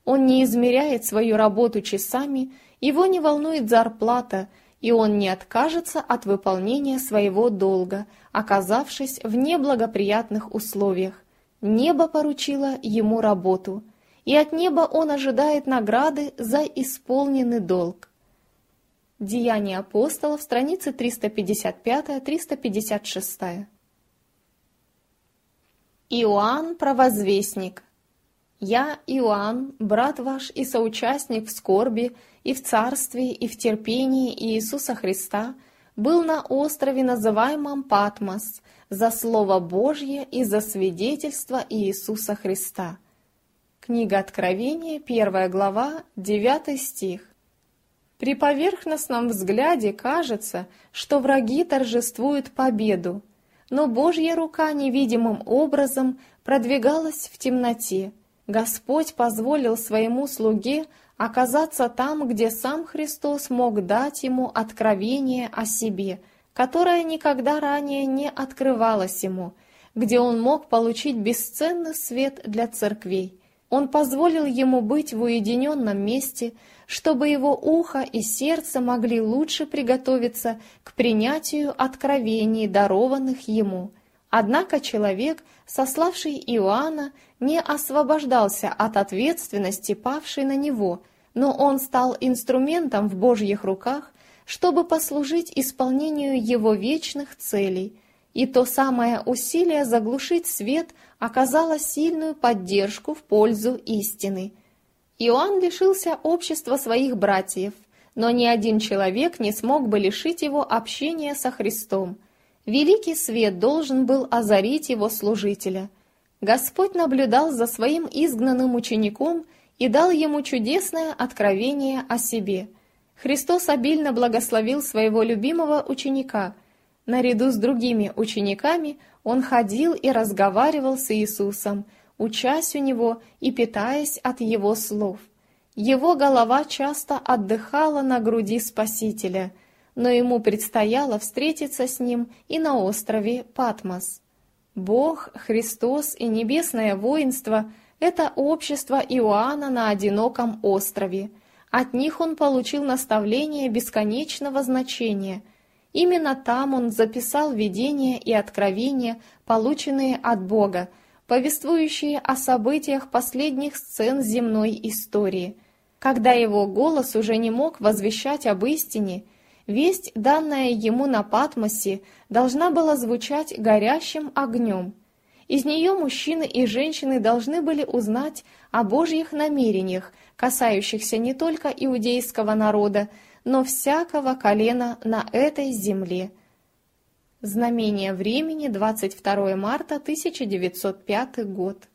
Он не измеряет свою работу часами, его не волнует зарплата, и он не откажется от выполнения своего долга, оказавшись в неблагоприятных условиях. Небо поручило ему работу, и от неба он ожидает награды за исполненный долг. Деяния апостолов, страницы 355-356. Иоанн Провозвестник. «Я, Иоанн, брат ваш и соучастник в скорби, и в царстве, и в терпении Иисуса Христа, был на острове, называемом Патмос, за Слово Божье и за свидетельство Иисуса Христа». Книга Откровения, 1 глава, 9 стих. При поверхностном взгляде кажется, что враги торжествуют победу, но Божья рука невидимым образом продвигалась в темноте. Господь позволил своему слуге оказаться там, где сам Христос мог дать ему откровение о себе, которое никогда ранее не открывалось ему, где он мог получить бесценный свет для церквей. Он позволил ему быть в уединенном месте, чтобы его ухо и сердце могли лучше приготовиться к принятию откровений, дарованных ему. Однако человек, сославший Иоанна, не освобождался от ответственности, павшей на него, но он стал инструментом в Божьих руках, чтобы послужить исполнению его вечных целей, и то самое усилие заглушить свет оказало сильную поддержку в пользу истины. Иоанн лишился общества своих братьев, но ни один человек не смог бы лишить его общения со Христом. Великий свет должен был озарить его служителя. Господь наблюдал за своим изгнанным учеником и дал ему чудесное откровение о себе. Христос обильно благословил своего любимого ученика. Наряду с другими учениками он ходил и разговаривал с Иисусом, учась у Него и питаясь от Его слов. Его голова часто отдыхала на груди Спасителя, но ему предстояло встретиться с Ним и на острове Патмос. Бог, Христос и небесное воинство — это общество Иоанна на одиноком острове. От них он получил наставление бесконечного значения. Именно там он записал видения и откровения, полученные от Бога, повествующие о событиях последних сцен земной истории. Когда его голос уже не мог возвещать об истине, весть, данная ему на Патмосе, должна была звучать горящим огнем. Из нее мужчины и женщины должны были узнать о Божьих намерениях, касающихся не только иудейского народа, но всякого колена на этой земле. Знамение времени, 22 марта 1905 год.